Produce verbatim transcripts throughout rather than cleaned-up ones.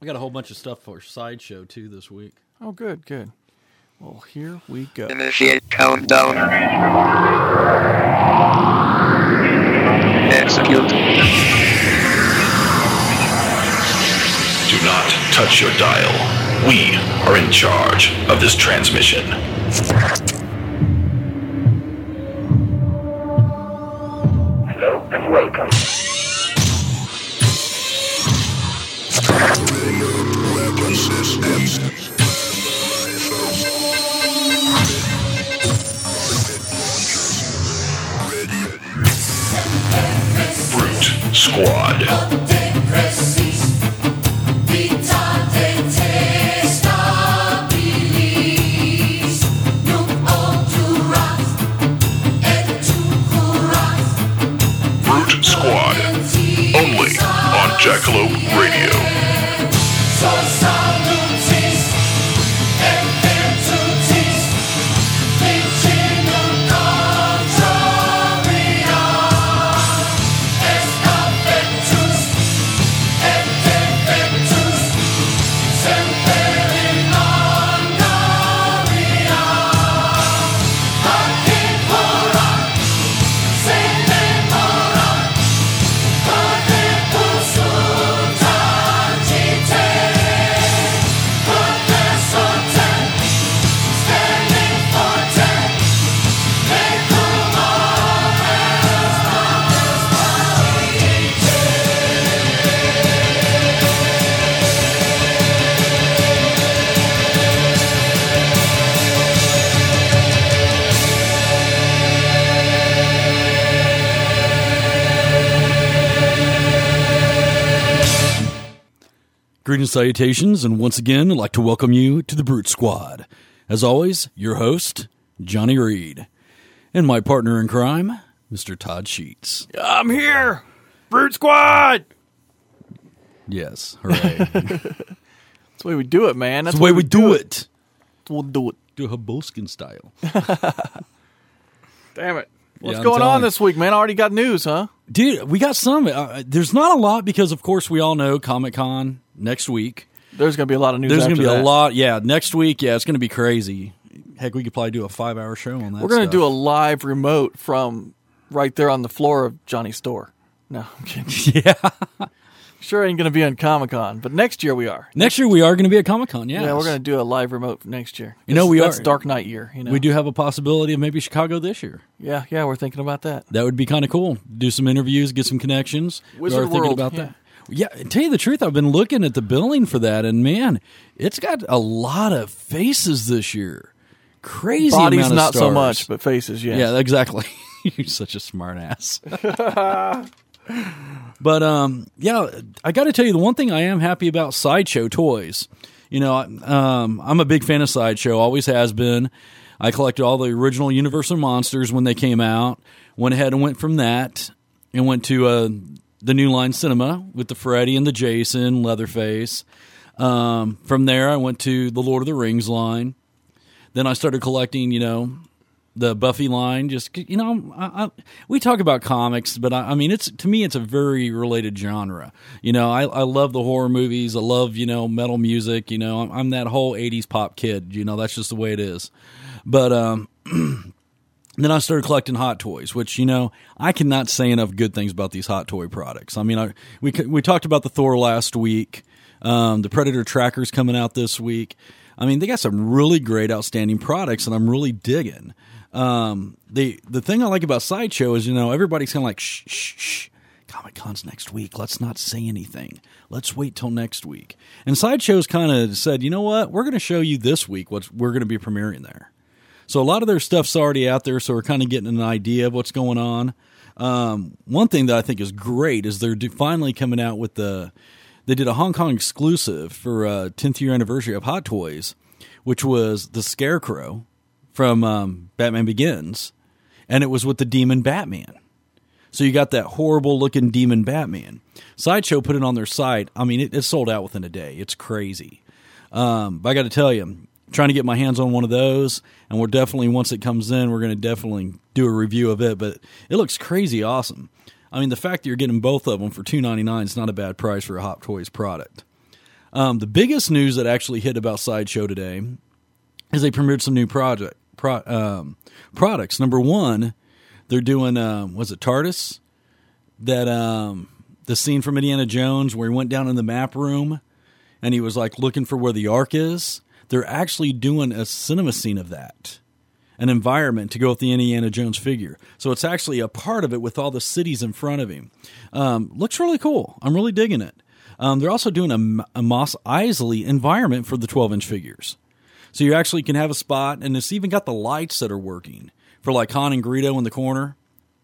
I got a whole bunch of stuff for Sideshow, too, this week. Oh, good, good. Well, here we go. Initiate countdown. Execute. Do not touch your dial. We are in charge of this transmission. Hello and welcome. Weapon systems. Brute Squad. Brute Squad. Only on Jackalope Radio. Greetings, salutations, and once again, I'd like to welcome you to the Brute Squad. As always, your host, Johnny Reed, and my partner in crime, Mister Todd Sheets. I'm here! Brute Squad! Yes, hooray. That's the way we do it, man. That's the way we do it. We'll do it. Do a Haboskin style. Damn it. What's Yeah, I'm going on telling you. this week, man? I already got news, huh? Dude, we got some. Uh, there's not a lot because, of course, we all know Comic-Con next week. There's going to be a lot of news There's after going to be that. a lot. Yeah, next week, yeah, it's going to be crazy. Heck, we could probably do a five-hour show on that We're going to stuff. do a live remote from right there on the floor of Johnny's store. No, I'm kidding. Yeah. Sure ain't going to be on Comic-Con, but next year we are. Next year, we are going to be at Comic-Con, yes. Yeah, we're going to do a live remote next year. You know, we That's are. Dark Knight year. You know? We do have a possibility of maybe Chicago this year. Yeah, yeah, we're thinking about that. That would be kind of cool. Do some interviews, get some connections. Wizard we are thinking World, about yeah. that. Yeah, to tell you the truth, I've been looking at the billing for that, and man, it's got a lot of faces this year. Crazy Bodies amount of not so stars. much, but faces, yes. Yeah, exactly. You're such a smart ass. But, um, yeah, I got to tell you, the one thing I am happy about Sideshow toys. You know, um, I'm a big fan of Sideshow, always has been. I collected all the original Universal Monsters when they came out. Went ahead and went from that and went to uh, the New Line Cinema with the Freddy and the Jason, Leatherface. Um, from there, I went to the Lord of the Rings line. Then I started collecting, you know, the Buffy line. Just, you know, I, I, we talk about comics, but I, I mean, it's to me, it's a very related genre. You know, I, I love the horror movies. I love, you know, metal music. You know, I'm, I'm that whole eighties pop kid. You know, that's just the way it is. But um, then I started collecting Hot Toys, which, you know, I cannot say enough good things about these Hot Toy products. I mean, I, we we talked about the Thor last week. Um, the Predator Tracker's coming out this week. I mean, they got some really great, outstanding products, and I'm really digging. Um, the the thing I like about Sideshow is, you know, everybody's kind of like, shh, shh, shh, Comic-Con's next week. Let's not say anything. Let's wait till next week. And Sideshow's kind of said, you know what? We're going to show you this week what we're going to be premiering there. So a lot of their stuff's already out there, so we're kind of getting an idea of what's going on. Um, one thing that I think is great is they're do- finally coming out with the, they did a Hong Kong exclusive for uh tenth year anniversary of Hot Toys, which was the Scarecrow from um, Batman Begins, and it was with the Demon Batman. So you got that horrible-looking Demon Batman. Sideshow put it on their site. I mean, it, it sold out within a day. It's crazy. Um, but I got to tell you, I'm trying to get my hands on one of those, and we're definitely, once it comes in, we're going to definitely do a review of it. But it looks crazy awesome. I mean, the fact that you're getting both of them for two ninety-nine is not a bad price for a Hot Toys product. Um, the biggest news that actually hit about Sideshow today is they premiered some new project pro, um, products. Number one, they're doing um, was it TARDIS? That um, the scene from Indiana Jones where he went down in the map room and he was like looking for where the Ark is. They're actually doing a cinema scene of that, an environment to go with the Indiana Jones figure. So it's actually a part of it with all the cities in front of him. Um, looks really cool. I'm really digging it. Um, they're also doing a, a Mos Eisley environment for the twelve-inch figures. So you actually can have a spot, and it's even got the lights that are working for like Han and Greedo in the corner.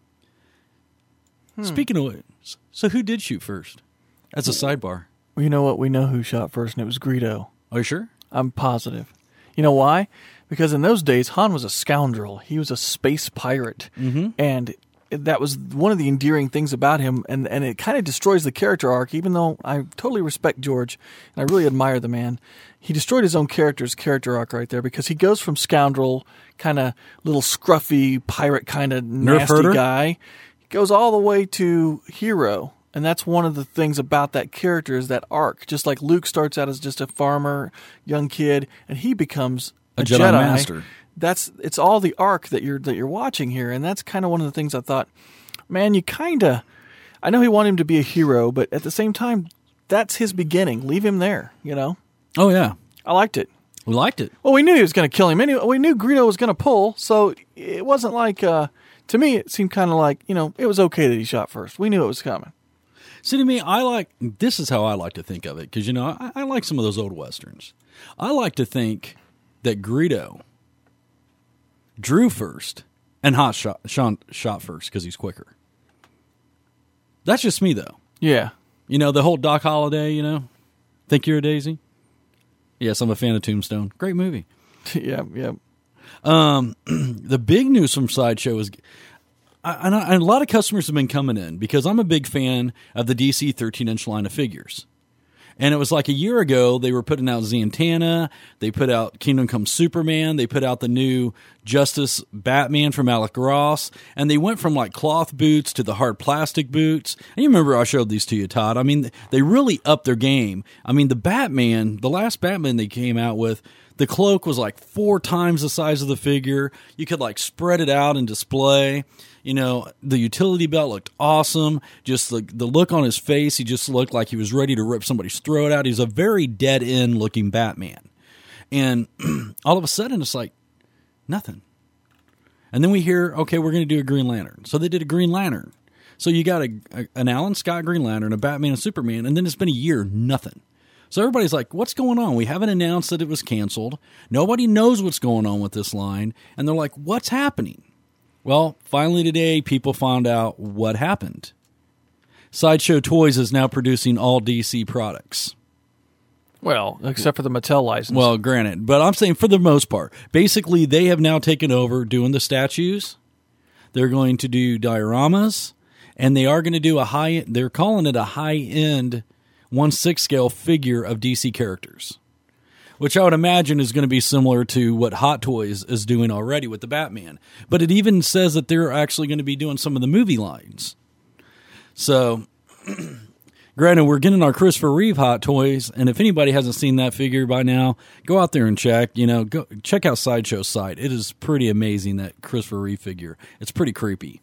Hmm. Speaking of it, so who did shoot first? As a sidebar. Well, you know what? We know who shot first, and it was Greedo. Are you sure? I'm positive. You know why? Because in those days, Han was a scoundrel. He was a space pirate. Mm-hmm. And that was one of the endearing things about him. And, and it kind of destroys the character arc, even though I totally respect George, and I really admire the man. He destroyed his own character's character arc right there, because he goes from scoundrel, kind of little scruffy pirate kind of nasty herder? guy, he goes all the way to hero. And that's one of the things about that character is that arc. Just like Luke starts out as just a farmer, young kid, and he becomes a, A Jedi Jedi Master. That's it's all the arc that you're that you're watching here, and that's kind of one of the things I thought. Man, you kind of. I know he wanted him to be a hero, but at the same time, that's his beginning. Leave him there, you know. Oh yeah, I liked it. we liked it. Well, we knew he was going to kill him. Anyway, we knew Greedo was going to pull, so it wasn't like. Uh, to me, it seemed kind of like you know it was okay that he shot first. We knew it was coming. See, to me, I like, this is how I like to think of it, because, you know, I, I like some of those old Westerns. I like to think that Greedo drew first and Hot shot, shot, shot first because he's quicker. That's just me, though. Yeah. You know, the whole Doc Holliday, you know, Think You're a Daisy? Yes, I'm a fan of Tombstone. Great movie. yeah, yeah. Um, the big news from Sideshow is... And a lot of customers have been coming in because I'm a big fan of the D C thirteen-inch line of figures. And it was like a year ago, they were putting out Zatanna, they put out Kingdom Come Superman, they put out the new Justice Batman from Alec Ross, and they went from like cloth boots to the hard plastic boots. And you remember I showed these to you, Todd. I mean, they really upped their game. I mean, the Batman, the last Batman they came out with, the cloak was like four times the size of the figure. You could like spread it out and display. You know, the utility belt looked awesome. Just the, the look on his face, he just looked like he was ready to rip somebody's throat out. He's a very dead-end looking Batman. And all of a sudden, it's like, nothing. And then we hear, okay, we're going to do a Green Lantern. So they did a Green Lantern. So you got a, a an Alan Scott Green Lantern, a Batman and Superman, and then it's been a year, nothing. So everybody's like, what's going on? We haven't announced that it was canceled. Nobody knows what's going on with this line. And they're like, what's happening? Well, finally today, people found out what happened. Sideshow Toys is now producing all D C products. Well, except for the Mattel license. Well, granted, but I'm saying for the most part. Basically, they have now taken over doing the statues. They're going to do dioramas, and they are going to do a high, they're calling it a high-end one sixth scale figure of D C characters, which I would imagine is going to be similar to what Hot Toys is doing already with the Batman. But it even says that they're actually going to be doing some of the movie lines. So, granted, we're getting our Christopher Reeve Hot Toys, and if anybody hasn't seen that figure by now, go out there and check. You know, go check out Sideshow's site. It is pretty amazing, that Christopher Reeve figure. It's pretty creepy.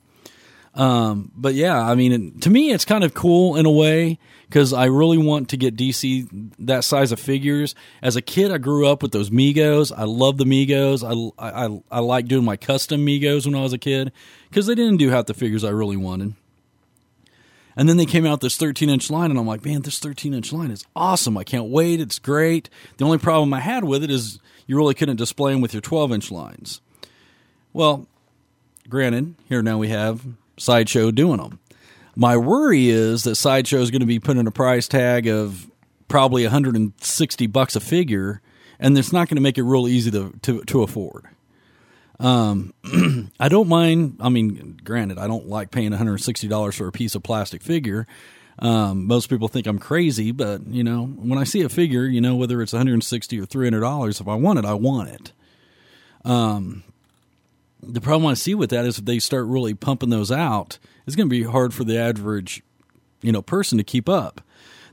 Um, but yeah, I mean, to me, it's kind of cool in a way, because I really want to get D C that size of figures. As a kid, I grew up with those Migos. I love the Migos. I, I, I like doing my custom Migos when I was a kid, because they didn't do half the figures I really wanted. And then they came out this thirteen-inch line, and I'm like, man, this thirteen-inch line is awesome. I can't wait. It's great. The only problem I had with it is you really couldn't display them with your twelve-inch lines. Well, granted, here now we have Sideshow doing them. My worry is that Sideshow is going to be putting a price tag of probably one hundred sixty bucks a figure, and it's not going to make it real easy to to, to afford. Um, I don't mind. I mean, granted, I don't like paying one hundred sixty dollars for a piece of plastic figure. Um, most people think I'm crazy, but you know, when I see a figure, you know, whether it's one hundred sixty dollars or three hundred dollars, if I want it, I want it. Um, the problem I see with that is if they start really pumping those out, it's going to be hard for the average, you know, person to keep up.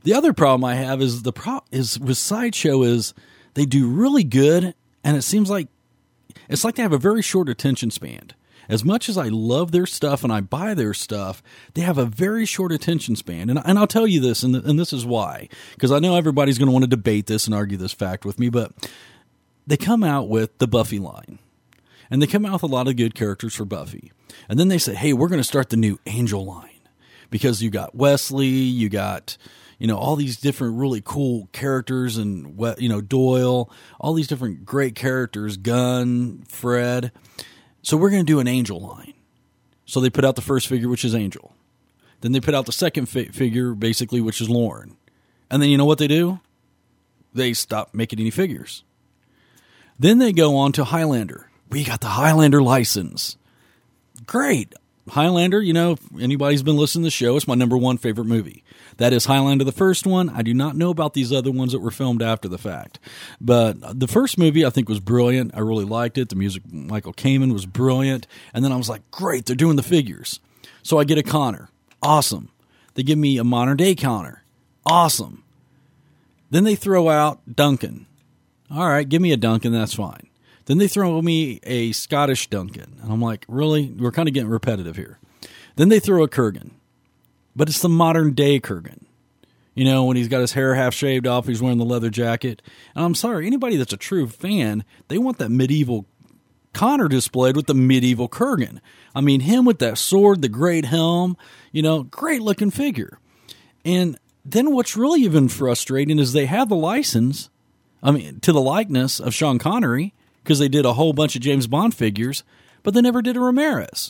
The other problem I have is the pro is with Sideshow is they do really good, and it seems like it's like they have a very short attention span. As much as I love their stuff and I buy their stuff, they have a very short attention span. And, and I'll tell you this, and, and this is why, because I know everybody's going to want to debate this and argue this fact with me, but they come out with the Buffy line. And they come out with a lot of good characters for Buffy. And then they say, hey, we're going to start the new Angel line. Because you got Wesley, you got, you know, all these different really cool characters, and, you know, Doyle, all these different great characters, Gunn, Fred. So we're going to do an Angel line. So they put out the first figure, which is Angel. Then they put out the second fi- figure, basically, which is Lauren. And then you know what they do? They stop making any figures. Then they go on to Highlander. We got the Highlander license. Great. Highlander, you know, if anybody's been listening to the show, it's my number one favorite movie. That is Highlander, the first one. I do not know about these other ones that were filmed after the fact. But the first movie, I think, was brilliant. I really liked it. The music, Michael Kamen, was brilliant. And then I was like, great, they're doing the figures. So I get a Connor. Awesome. They give me a modern-day Connor. Awesome. Then they throw out Duncan. All right, give me a Duncan, that's fine. Then they throw me a Scottish Duncan. And I'm like, really? We're kind of getting repetitive here. Then they throw a Kurgan. But it's the modern-day Kurgan. You know, when he's got his hair half shaved off, he's wearing the leather jacket. And I'm sorry, anybody that's a true fan, they want that medieval Connor displayed with the medieval Kurgan. I mean, him with that sword, the great helm, you know, great-looking figure. And then what's really even frustrating is they have the license, I mean, to the likeness of Sean Connery, because they did a whole bunch of James Bond figures, but they never did a Ramirez.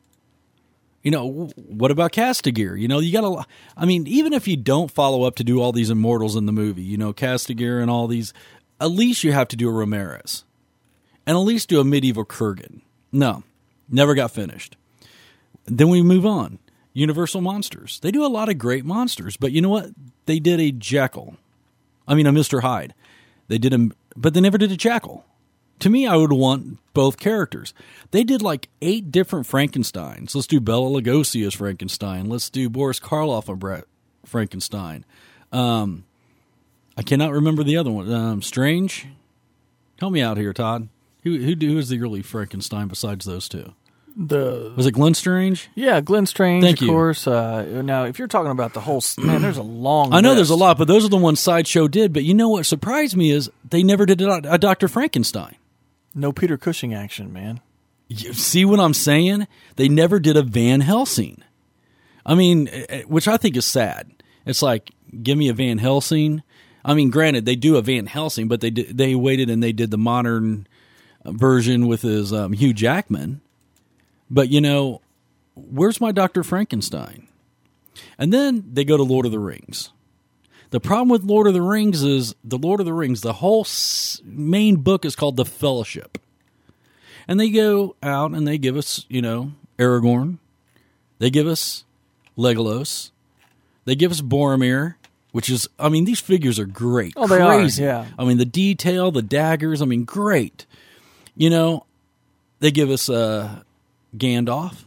You know, what about Castigear? You know, you got to, I mean, even if you don't follow up to do all these Immortals in the movie, you know, Castigear and all these, at least you have to do a Ramirez. And at least do a medieval Kurgan. No, never got finished. Then we move on. Universal Monsters. They do a lot of great monsters, but you know what? They did a Jekyll. I mean, a Mister Hyde. They did a, but they never did a Jackal. To me, I would want both characters. They did like eight different Frankensteins. Let's do Bela Lugosi as Frankenstein. Let's do Boris Karloff as Frankenstein. Um, I cannot remember the other one. Um, Strange? Help me out here, Todd. Who who who is the early Frankenstein besides those two? The Was it Glenn Strange? Yeah, Glenn Strange, Thank of you. course. Uh, now, if you're talking about the whole, man, there's a long I know list. there's a lot, but those are the ones Sideshow did. But you know what surprised me is they never did a, a Doctor Frankenstein. No Peter Cushing action, man. You see what I'm saying? They never did a Van Helsing. I mean, which I think is sad. It's like, give me a Van Helsing. I mean, granted, they do a Van Helsing, but they did, they waited and they did the modern version with his um, Hugh Jackman. But, you know, where's my Doctor Frankenstein? And then they go to Lord of the Rings. The problem with Lord of the Rings is the Lord of the Rings, the whole main book is called The Fellowship. And they go out and they give us, you know, Aragorn. They give us Legolas. They give us Boromir, which is, I mean, these figures are great. Oh, they Crazy. are, yeah. I mean, the detail, the daggers, I mean, great. You know, they give us uh, Gandalf.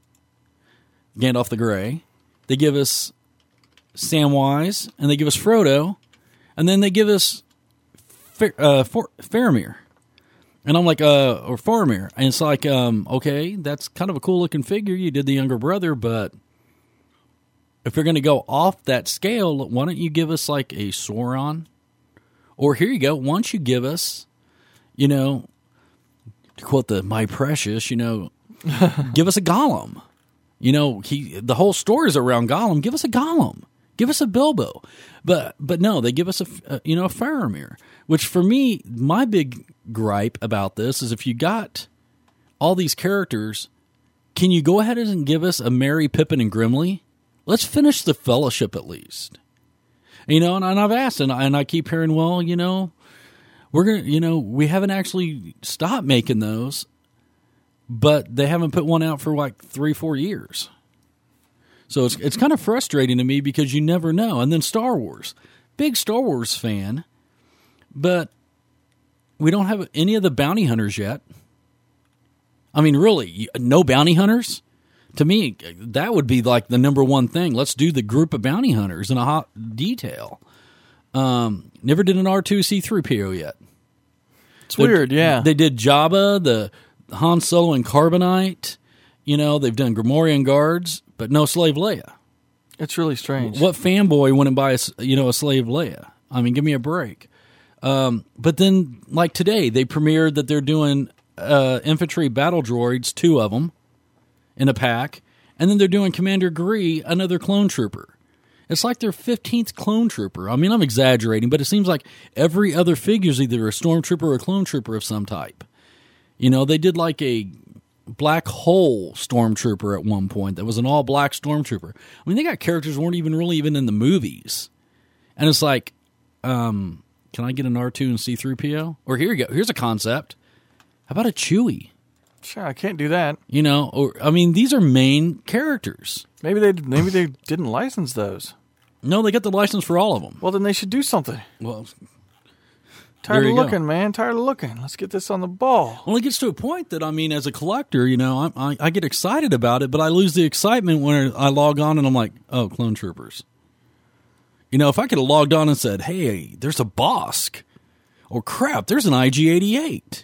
Gandalf the Grey. They give us Samwise, and they give us Frodo, and then they give us Fer- uh, For- Faramir. And I'm like, uh, or Faramir. And it's like, um, okay, that's kind of a cool looking figure. You did the younger brother, but if you're going to go off that scale, why don't you give us like a Sauron? Or here you go, why don't you give us, you know, to quote the My Precious, you know, give us a Gollum. You know, he the whole story is around Gollum. Give us a Gollum. Give us a Bilbo. But but no, they give us a, a you know a Faramir. Which for me, my big gripe about this is if you got all these characters, can you go ahead and give us a Merry, Pippin, and Gimli? Let's finish the Fellowship at least. You know, and, and I've asked, and I, and I keep hearing, well, you know, we're gonna, you know, we haven't actually stopped making those, but they haven't put one out for like three, four years. So it's it's kind of frustrating to me because you never know. And then Star Wars, big Star Wars fan, but we don't have any of the bounty hunters yet. I mean, really, no bounty hunters? To me, that would be like the number one thing. Let's do the group of bounty hunters in a hot detail. Um, never did an R two C three P O yet. It's They- weird, yeah. They did Jabba, the Han Solo and Carbonite. You know, they've done Grimorian Guards, but no Slave Leia. It's really strange. What fanboy wouldn't buy a, s- you know, a Slave Leia? I mean, give me a break. Um, but then, like today, they premiered that they're doing uh, infantry battle droids, two of them, in a pack, and then they're doing Commander Gree, another clone trooper. It's like their fifteenth clone trooper. I mean, I'm exaggerating, but it seems like every other figure is either a stormtrooper or a clone trooper of some type. You know, they did like a black hole stormtrooper at one point that was an all-black stormtrooper. I mean, they got characters that weren't even really even in the movies. And it's like, um, can I get an R two and C three P O? Or here you go. Here's a concept. How about a Chewie? Sure, I can't do that. You know, or I mean, these are main characters. Maybe they maybe they didn't license those. No, they got the license for all of them. Well, then they should do something. Well, Tired There of you go. looking, man. Tired of looking. Let's get this on the ball. well, it gets to a point that, I mean, as a collector, you know, I, I, I get excited about it, but I lose the excitement when I log on and I'm like, oh, clone troopers. You know, if I could have logged on and said, hey, there's a Bosk, or crap, there's an I G eighty-eight.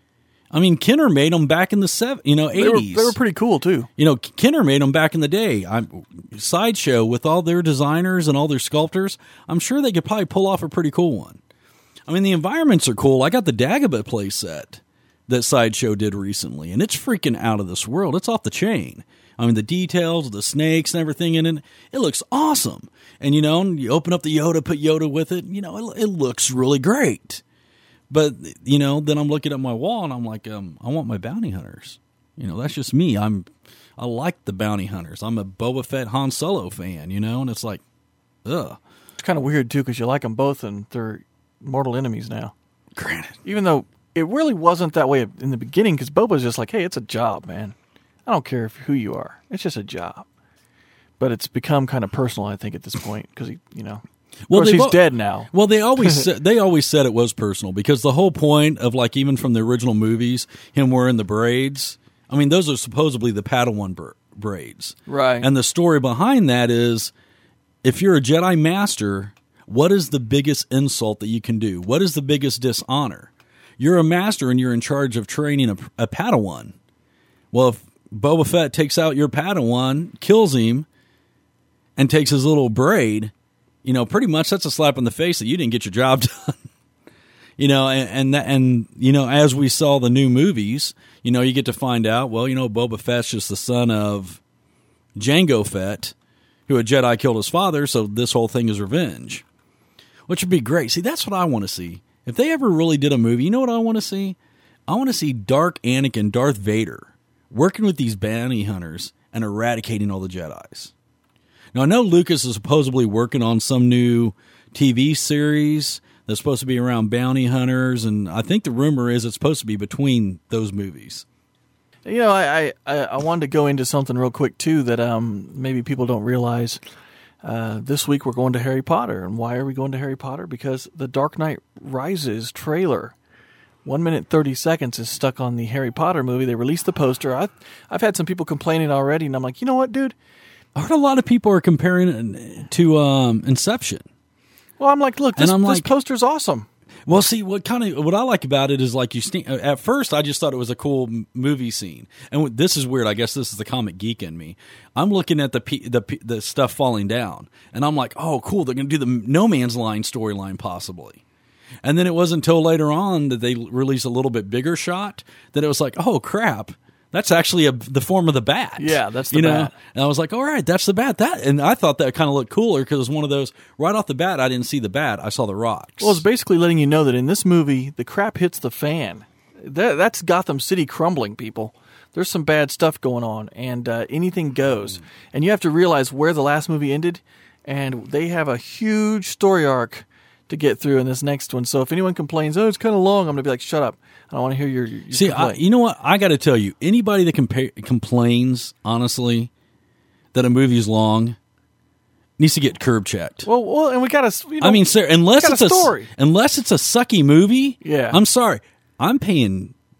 I mean, Kenner made them back in the seven, you know, They were, eighties. they were pretty cool too. You know, Kenner made them back in the day. I'm, Sideshow, with all their designers and all their sculptors, I'm sure they could probably pull off a pretty cool one. I mean, the environments are cool. I got the Dagobah playset that Sideshow did recently, and it's freaking out of this world. It's off the chain. I mean, the details, the snakes and everything in it, it looks awesome. And, you know, you open up the Yoda, put Yoda with it, you know, it, it looks really great. But, you know, then I'm looking at my wall and I'm like, um, I want my bounty hunters. You know, that's just me. I'm, I like the bounty hunters. I'm a Boba Fett Han Solo fan, you know, and it's like, ugh. It's kind of weird too because you like them both and they're mortal enemies now. Granted. Even though it really wasn't that way in the beginning because Boba's just like, hey, it's a job, man. I don't care if, who you are. It's just a job. But it's become kind of personal, I think, at this point because, he, you know, of Well, course they've he's al- dead now. Well, they always said, they always said it was personal because the whole point of, like, even from the original movies, him wearing the braids, I mean, those are supposedly the Padawan br- braids. Right. And the story behind that is, if you're a Jedi Master, what is the biggest insult that you can do? What is the biggest dishonor? You're a master and you're in charge of training a, a Padawan. Well, if Boba Fett takes out your Padawan, kills him, and takes his little braid, you know, pretty much that's a slap in the face that you didn't get your job done. You know, and and, that, and you know, as we saw the new movies, you know, you get to find out, well, you know, Boba Fett's just the son of Jango Fett, who a Jedi killed his father, so this whole thing is revenge. Which would be great. See, that's what I want to see. If they ever really did a movie, you know what I want to see? I want to see Dark Anakin, Darth Vader, working with these bounty hunters and eradicating all the Jedis. Now, I know Lucas is supposedly working on some new T V series that's supposed to be around bounty hunters, and I think the rumor is it's supposed to be between those movies. You know, I, I, I wanted to go into something real quick, too, that um, maybe people don't realize. Uh, this week we're going to Harry Potter. And why are we going to Harry Potter? Because the Dark Knight Rises trailer, one minute thirty seconds, is stuck on the Harry Potter movie. They released the poster. I've, I've had some people complaining already, and I'm like, you know what, dude? I heard a lot of people are comparing it to um, Inception. Well, I'm like, look, this, And I'm this like- poster's awesome. Well, see, what kind of what I like about it is like you. St- at first, I just thought it was a cool m- movie scene, and w- this is weird. I guess this is the comic geek in me. I'm looking at the pe- the pe- the stuff falling down, and I'm like, oh, cool. They're going to do the No Man's Line storyline possibly. And then it wasn't until later on that they released a little bit bigger shot that it was like, oh crap. That's actually a, the form of the bat. Yeah, that's the you know? bat. And I was like, all right, that's the bat. That, and I thought that kind of looked cooler because it was one of those, right off the bat, I didn't see the bat. I saw the rocks. Well, it's basically letting you know that in this movie, the crap hits the fan. That, that's Gotham City crumbling, people. There's some bad stuff going on, and uh, anything goes. And you have to realize where the last movie ended, and they have a huge story arc to get through in this next one. So if anyone complains, oh, it's kind of long, I'm going to be like, shut up. I don't want to hear your, your See, I, complaint. you know what? I got to tell you, anybody that compa- complains, honestly, that a movie's long needs to get curb checked. well, well, and we got to. You know, I mean, sir, unless got it's a a, story. unless it's a sucky movie, Yeah. I'm sorry, I'm paying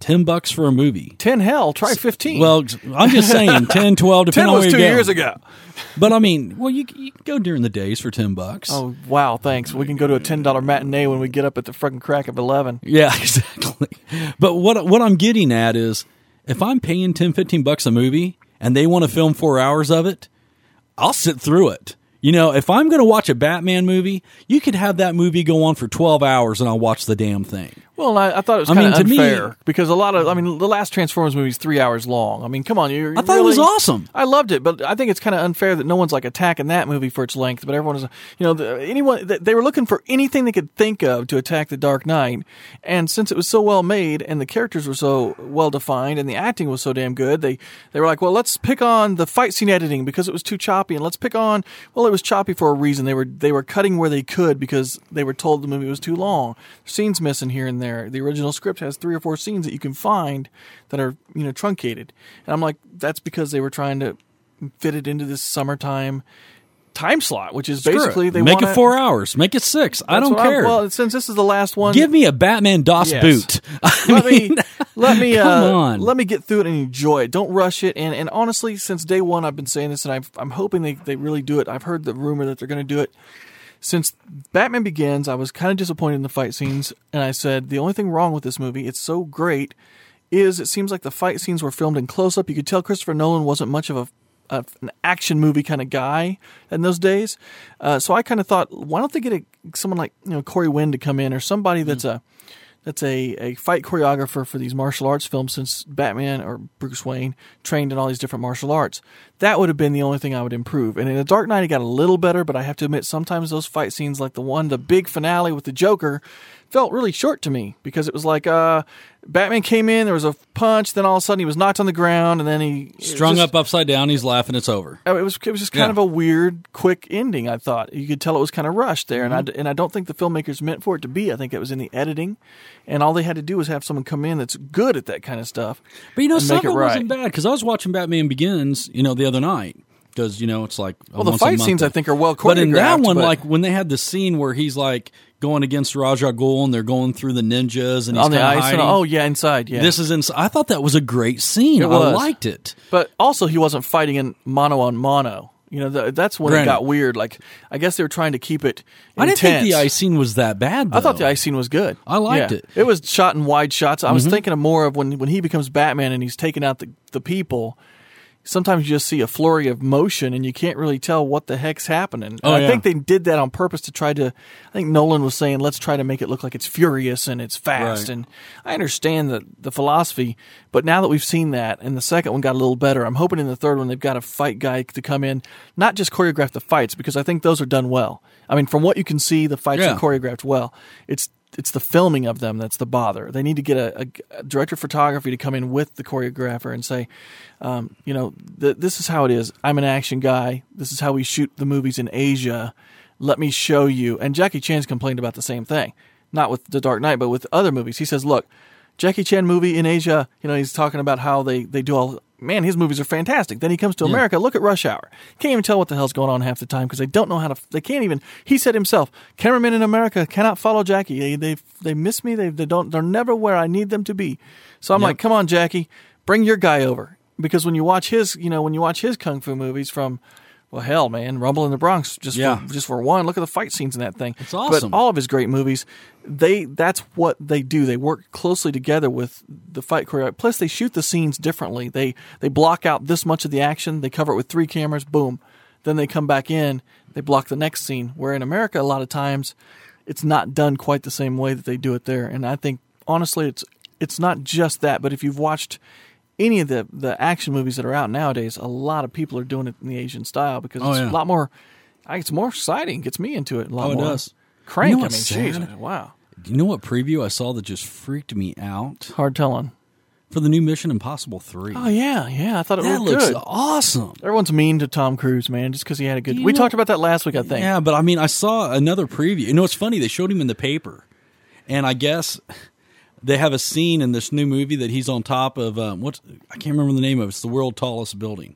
ten bucks for a movie. ten hell, try fifteen. Well, I'm just saying ten, twelve, ten depending on was where two you go. years ago. But I mean, well, you, you can go during the days for ten bucks. Oh, wow, thanks. We can go to a ten dollar matinee when we get up at the fucking crack of eleven. Yeah, exactly. But what what I'm getting at is, if I'm paying ten, fifteen bucks a movie and they want to film four hours of it, I'll sit through it. You know, if I'm going to watch a Batman movie, you could have that movie go on for twelve hours and I'll watch the damn thing. Well, I, I thought it was I kind of mean, to me- unfair because a lot of, I mean, the last Transformers movie is three hours long. I mean, come on, you're, I thought it was awesome. I loved it, but I think it's kind of unfair that no one's like attacking that movie for its length. But everyone is, you know, the, anyone they were looking for anything they could think of to attack the Dark Knight, and since it was so well made and the characters were so well defined and the acting was so damn good, they they were like, well, let's pick on the fight scene editing because it was too choppy, and let's pick on, well, it was choppy for a reason. They were they were cutting where they could because they were told the movie was too long. Scenes missing here and there. The original script has three or four scenes that you can find that are, you know, truncated. And I'm like, that's because they were trying to fit it into this summertime time slot, which is Screw basically it. they make wanna, it four hours. Make it six. I that's don't what I'm- care. well, since this is the last one, Give me a Batman DOS Yes. boot. I let mean, me let me come uh, on. let me get through it and enjoy it. Don't rush it. And and honestly, since day one, I've been saying this, and I've, I'm hoping they, they really do it. I've heard the rumor that they're going to do it. Since Batman Begins, I was kind of disappointed in the fight scenes, and I said the only thing wrong with this movie, it's so great, is it seems like the fight scenes were filmed in close up. You could tell Christopher Nolan wasn't much of a a, an action movie kind of guy in those days. Uh, so I kind of thought, why don't they get a, someone like, you know, Corey Wynn to come in, or somebody that's a that's a, a fight choreographer for these martial arts films, since Batman or Bruce Wayne trained in all these different martial arts. That would have been the only thing I would improve. And in The Dark Knight, it got a little better, but I have to admit, sometimes those fight scenes, like the one, the big finale with the Joker, felt really short to me, because it was like uh, Batman came in, there was a punch, then all of a sudden he was knocked on the ground, and then he Strung just, up upside down, he's laughing, it's over. It was it was just kind Yeah. of a weird, quick ending. I thought you could tell it was kind of rushed there, Mm-hmm. and I and I don't think the filmmakers meant for it to be. I think it was in the editing, and all they had to do was have someone come in that's good at that kind of stuff. But you know, and some make of it it right. wasn't bad, because I was watching Batman Begins, you know, the other night. Because, you know, it's like a Well, the once a fight month scenes, thing. I think, are well choreographed. But in that one, but like when they had the scene where he's like going against Ra's al Ghul and they're going through the ninjas and he's on the kind of ice, hiding. and, oh yeah, inside, yeah. This is ins- I thought that was a great scene. It I was. liked it. But also, he wasn't fighting in mono on mono. You know, the, that's when Granted. it got weird. Like, I guess they were trying to keep it I didn't intense. think the ice scene was that bad, though. I thought the ice scene was good. I liked Yeah. it. It was shot in wide shots. I was Mm-hmm. thinking of more of when when he becomes Batman and he's taking out the, the people. Sometimes you just see a flurry of motion and you can't really tell what the heck's happening. Oh, and I yeah. think they did that on purpose to try to. I think Nolan was saying, let's try to make it look like it's furious and it's fast. Right. And I understand the the philosophy, but now that we've seen that and the second one got a little better, I'm hoping in the third one they've got a fight guy to come in, not just choreograph the fights, because I think those are done well. I mean, from what you can see, the fights Yeah. are choreographed well. It's it's the filming of them that's the bother. They need to get a, a, a director of photography to come in with the choreographer and say, um, you know, th- this is how it is. I'm an action guy. This is how we shoot the movies in Asia. Let me show you. And Jackie Chan's complained about the same thing, not with The Dark Knight, but with other movies. He says, look, Jackie Chan movie in Asia, you know, he's talking about how they, they do all, man, his movies are fantastic. Then he comes to America, look at Rush Hour. Can't even tell what the hell's going on half the time because they don't know how to, they can't even, he said himself, cameramen in America cannot follow Jackie. They they, they miss me. They, they don't, they're never where I need them to be. So I'm Yep. like, come on, Jackie, bring your guy over. Because when you watch his, you know, when you watch his kung fu movies from, well, hell, man, Rumble in the Bronx, just Yeah. for, just for one. Look at the fight scenes in that thing. It's awesome. But all of his great movies, they that's what they do. They work closely together with the fight choreography. Plus, they shoot the scenes differently. They they block out this much of the action. They cover it with three cameras. Boom. Then they come back in. They block the next scene. Where in America, a lot of times, it's not done quite the same way that they do it there. And I think honestly, it's it's not just that. But if you've watched any of the, the action movies that are out nowadays, a lot of people are doing it in the Asian style because Oh, it's yeah. a lot more. I think it's more exciting. Gets me into it a lot Oh, it more. does. Crank. You know I what's mean, sad? jeez, wow. Do you know what preview I saw that just freaked me out? Hard telling. For the new Mission Impossible three. Oh yeah, yeah. I thought it that looked looks good. awesome. Everyone's mean to Tom Cruise, man, just because he had a good. You We know- talked about that last week, I think. Yeah, but I mean, I saw another preview. You know, it's funny. They showed him in the paper. And I guess they have a scene in this new movie that he's on top of, um, what I can't remember the name of it. It's the world's tallest building.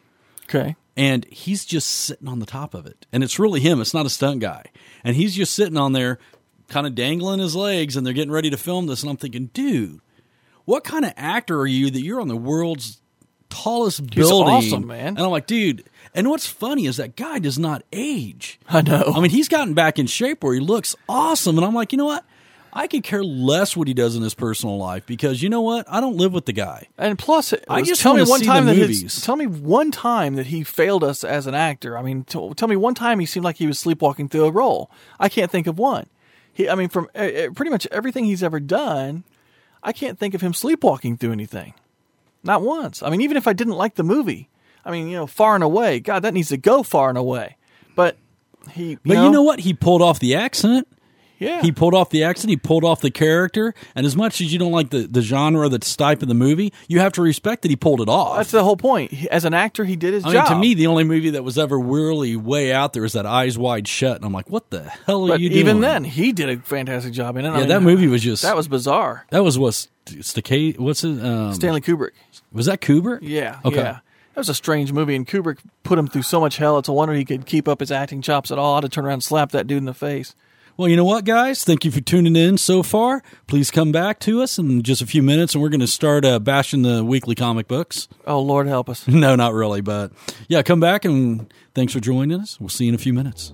Okay. And he's just sitting on the top of it. And it's really him. It's not a stunt guy. And he's just sitting on there kind of dangling his legs, and they're getting ready to film this. And I'm thinking, dude, what kind of actor are you that you're on the world's tallest He's building? awesome, man. And I'm like, dude. And what's funny is that guy does not age. I know. I mean, he's gotten back in shape where he looks awesome. And I'm like, you know what? I could care less what he does in his personal life because you know what? I don't live with the guy. And plus, it I was- just tell me wanna one see time the that movies. his, tell me one time that he failed us as an actor. I mean, t- tell me one time he seemed like he was sleepwalking through a role. I can't think of one. He, I mean, from uh, uh, pretty much everything he's ever done, I can't think of him sleepwalking through anything. Not once. I mean, even if I didn't like the movie, I mean, you know, Far and Away. God, that needs to go Far and Away. But he, you But know, you know what? He pulled off the accent. yeah, He pulled off the accent. He pulled off the character. And as much as you don't like the, the genre, the type of the movie, you have to respect that he pulled it off. that's the whole point. He- As an actor, he did his I mean, job. to me, the only movie that was ever really way out there is that Eyes Wide Shut. And I'm like, what the hell are but you doing? even then, he did a fantastic job in it. I Yeah, mean, that movie was just. that was bizarre. That was what's. Staccato. What's it? Um, Stanley Kubrick. Was that Kubrick? Yeah, Okay. yeah. That was a strange movie, and Kubrick put him through so much hell. It's a wonder he could keep up his acting chops at all. I had to turn around and slap that dude in the face. Well, you know what, guys? Thank you for tuning in so far. Please come back to us in just a few minutes, and we're going to start uh, bashing the weekly comic books. Oh, Lord help us. No, not really, but yeah, come back, and thanks for joining us. We'll see you in a few minutes.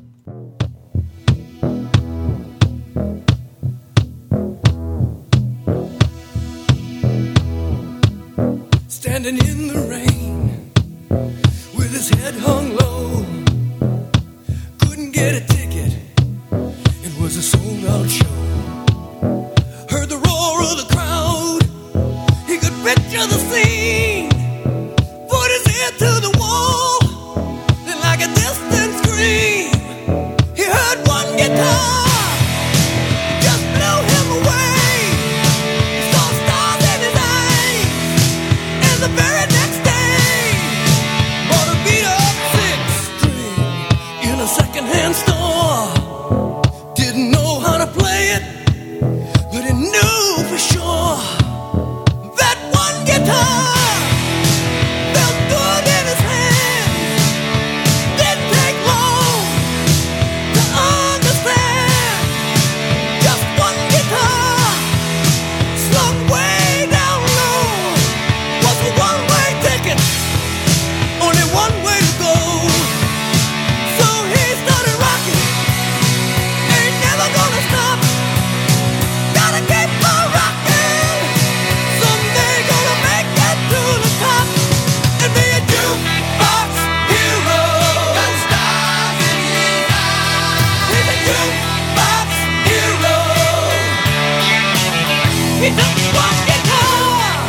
Standing in the rain with his head hung low, couldn't get a ticket, it was a sold out show. Heard the roar of the crowd, he could picture the scene, put his ear to the wall, then like a distant scream, he heard one guitar. The very next day, bought a beat up six string in a secondhand store. Didn't know how to play it, but he knew for sure that one guitar felt good in his hands. Didn't take long to understand. Just one guitar slung way down low was a one-way ticket, only one way to go. So he started rocking, ain't never gonna stop. Gotta keep on rocking, someday gonna make it to the top and be a jukebox hero. Got stars in his eyes. He's a jukebox hero. He took one guitar.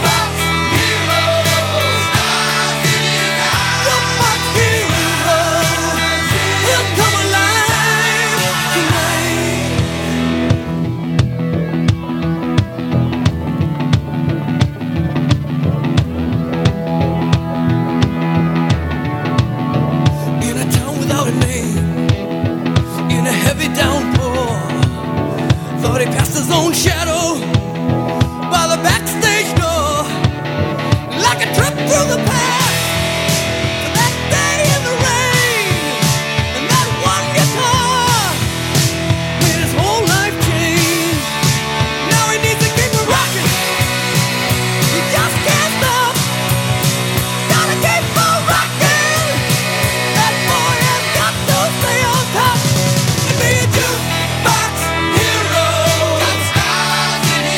In a town without a name, in a heavy downpour, thought he passed his own shadow by the backstage door, like a trip through the past to that day in the rain, and that one guitar made his whole life change. Now he needs to keep it rocking, he just can't stop. Gotta keep on rocking, that boy has got to stay on top and be a jukebox hero. Got stars in his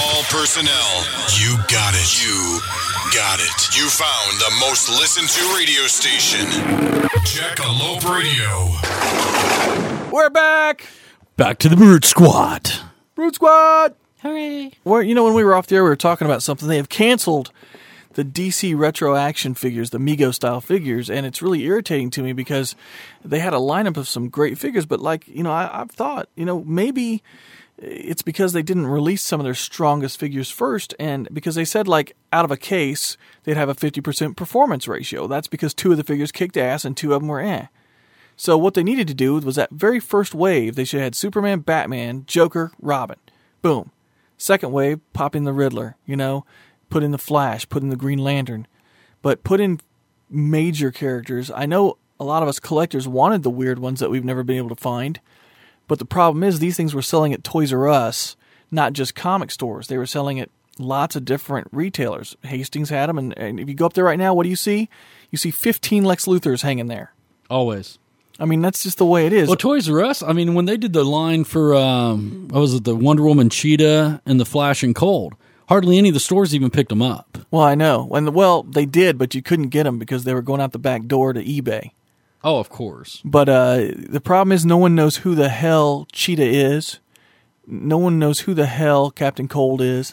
all personnel. You got it. You got it. You found the most listened to radio station. Jackalope Radio. We're back. Back to the Brute Squad. Brute Squad. Hooray. Well, you know, when we were off the air, we were talking about something. They have canceled the D C retro action figures, the Mego style figures, and it's really irritating to me because they had a lineup of some great figures, but like, you know, I, I've thought, you know, maybe it's because they didn't release some of their strongest figures first, and because they said, like, out of a case, they'd have a fifty percent performance ratio. That's because two of the figures kicked ass and two of them were eh. So what they needed to do was that very first wave, they should have had Superman, Batman, Joker, Robin. Boom. Second wave, pop in the Riddler, you know, put in the Flash, put in the Green Lantern. But put in major characters. I know a lot of us collectors wanted the weird ones that we've never been able to find. But the problem is these things were selling at Toys R Us, not just comic stores. They were selling at lots of different retailers. Hastings had them, and, and if you go up there right now, what do you see? You see fifteen Lex Luthors hanging there. Always. I mean, that's just the way it is. Well, Toys R Us, I mean, when they did the line for, um, what was it, the Wonder Woman Cheetah and the Flash and Cold, hardly any of the stores even picked them up. Well, I know. And the, well, they did, but you couldn't get them because they were going out the back door to eBay. Oh, of course. But uh, the problem is no one knows who the hell Cheetah is. No one knows who the hell Captain Cold is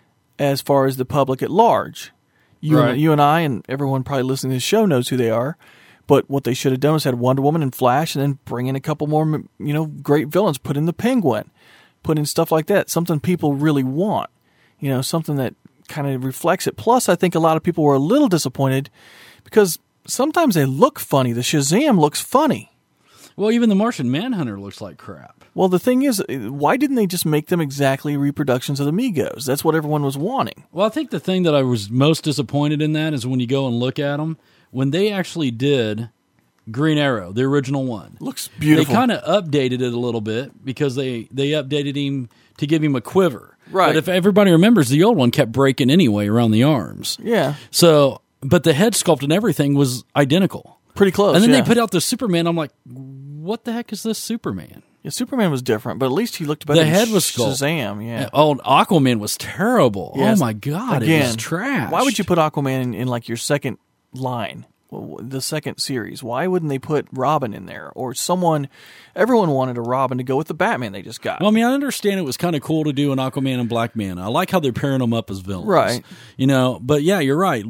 as far as the public at large. You, Right. and, you and I and everyone probably listening to this show knows who they are. But what they should have done was had Wonder Woman and Flash and then bring in a couple more, you know, great villains. Put in the Penguin. Put in stuff like that. Something people really want. You know, something that kind of reflects it. Plus, I think a lot of people were a little disappointed because sometimes they look funny. The Shazam looks funny. Well, even the Martian Manhunter looks like crap. Well, the thing is, why didn't they just make them exactly reproductions of the Migos? That's what everyone was wanting. Well, I think the thing that I was most disappointed in that is when you go and look at them, when they actually did Green Arrow, the original one. Looks beautiful. They kind of updated it a little bit because they, they updated him to give him a quiver. Right. But if everybody remembers, the old one kept breaking anyway around the arms. Yeah. So, but the head sculpt and everything was identical. Pretty close, And then yeah. they put out the Superman. I'm like, what the heck is this Superman? Yeah, Superman was different, but at least he looked better The than head was sculpted. Shazam, yeah. Oh, Aquaman was terrible. Yes. Oh, my God. Again, it was trash. Why would you put Aquaman in, in like your second line, well, the second series? Why wouldn't they put Robin in there? Or someone, everyone wanted a Robin to go with the Batman they just got. Well, I mean, I understand it was kind of cool to do an Aquaman and Black Manta. I like how they're pairing them up as villains. Right. You know, but yeah, you're right.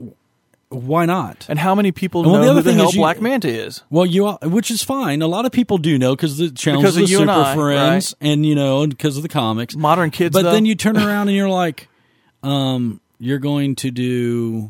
Why not? And how many people And well, know the other who the thing hell is you- Black Manta is? Well, you which is fine. A lot of people do know because the channels Because of of the you and Super I, Friends, and you know, because of the comics. Modern kids, But though? then you turn around and you're like, um, you're going to do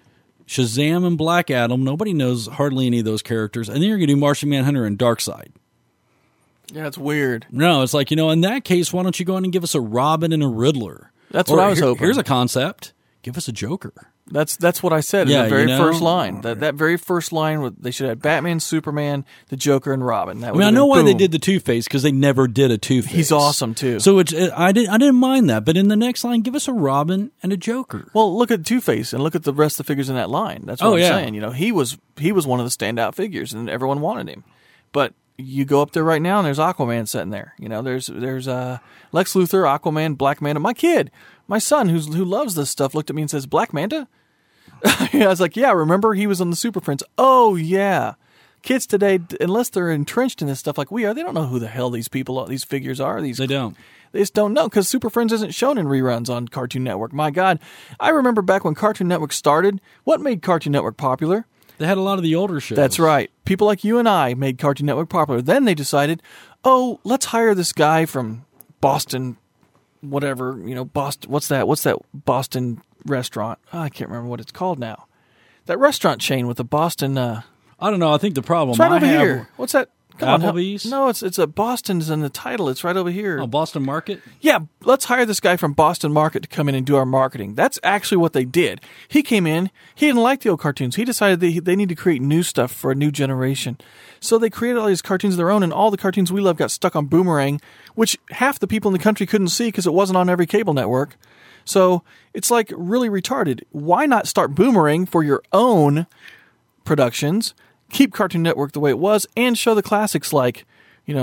Shazam and Black Adam. Nobody knows hardly any of those characters, and then you're going to do Martian Manhunter and Darkseid. Yeah, it's weird. No, it's like, you know, in that case, why don't you go in and give us a Robin and a Riddler? That's Or what I was here- hoping. Here's a concept. Give us a Joker. That's that's what I said Yeah, in the very you know? first line. That that very first line, with- they should have Batman, Superman, the Joker, and Robin. That I mean, I know why they did the Two-Face, because they never did a Two-Face. He's awesome, too. So it's, I, didn't, I didn't mind that, but in the next line, give us a Robin and a Joker. Well, look at Two-Face and look at the rest of the figures in that line. That's what Oh, I'm yeah. saying. You know, he was he was one of the standout figures, and everyone wanted him. But you go up there right now, and there's Aquaman sitting there. You know, there's there's uh, Lex Luthor, Aquaman, Black Manta. My kid, my son, who's who loves this stuff, looked at me and says, "Black Manta." I was like, "Yeah, remember he was on the Super Friends." Oh yeah. Kids today, unless they're entrenched in this stuff like we are, they don't know who the hell these people, these figures are. These They don't. They just don't know because Super Friends isn't shown in reruns on Cartoon Network. My God, I remember back when Cartoon Network started. What made Cartoon Network popular? They had a lot of the older shows. That's right. People like you and I made Cartoon Network popular. Then they decided, oh, let's hire this guy from Boston, whatever, you know, Boston. What's that? What's that Boston restaurant? Oh, I can't remember what it's called now. That restaurant chain with the Boston. Uh, I don't know. I think the problem it's right I over have, here. What's that? Come on, help- Applebee's? No, it's it's a Boston's in the title. It's right over here. Oh, Boston Market? Yeah, let's hire this guy from Boston Market to come in and do our marketing. That's actually what they did. He came in. He didn't like the old cartoons. He decided they, they need to create new stuff for a new generation. So they created all these cartoons of their own, and all the cartoons we love got stuck on Boomerang, which half the people in the country couldn't see because it wasn't on every cable network. So it's like really retarded. Why not start Boomerang for your own productions, keep Cartoon Network the way it was, and show the classics like, you know,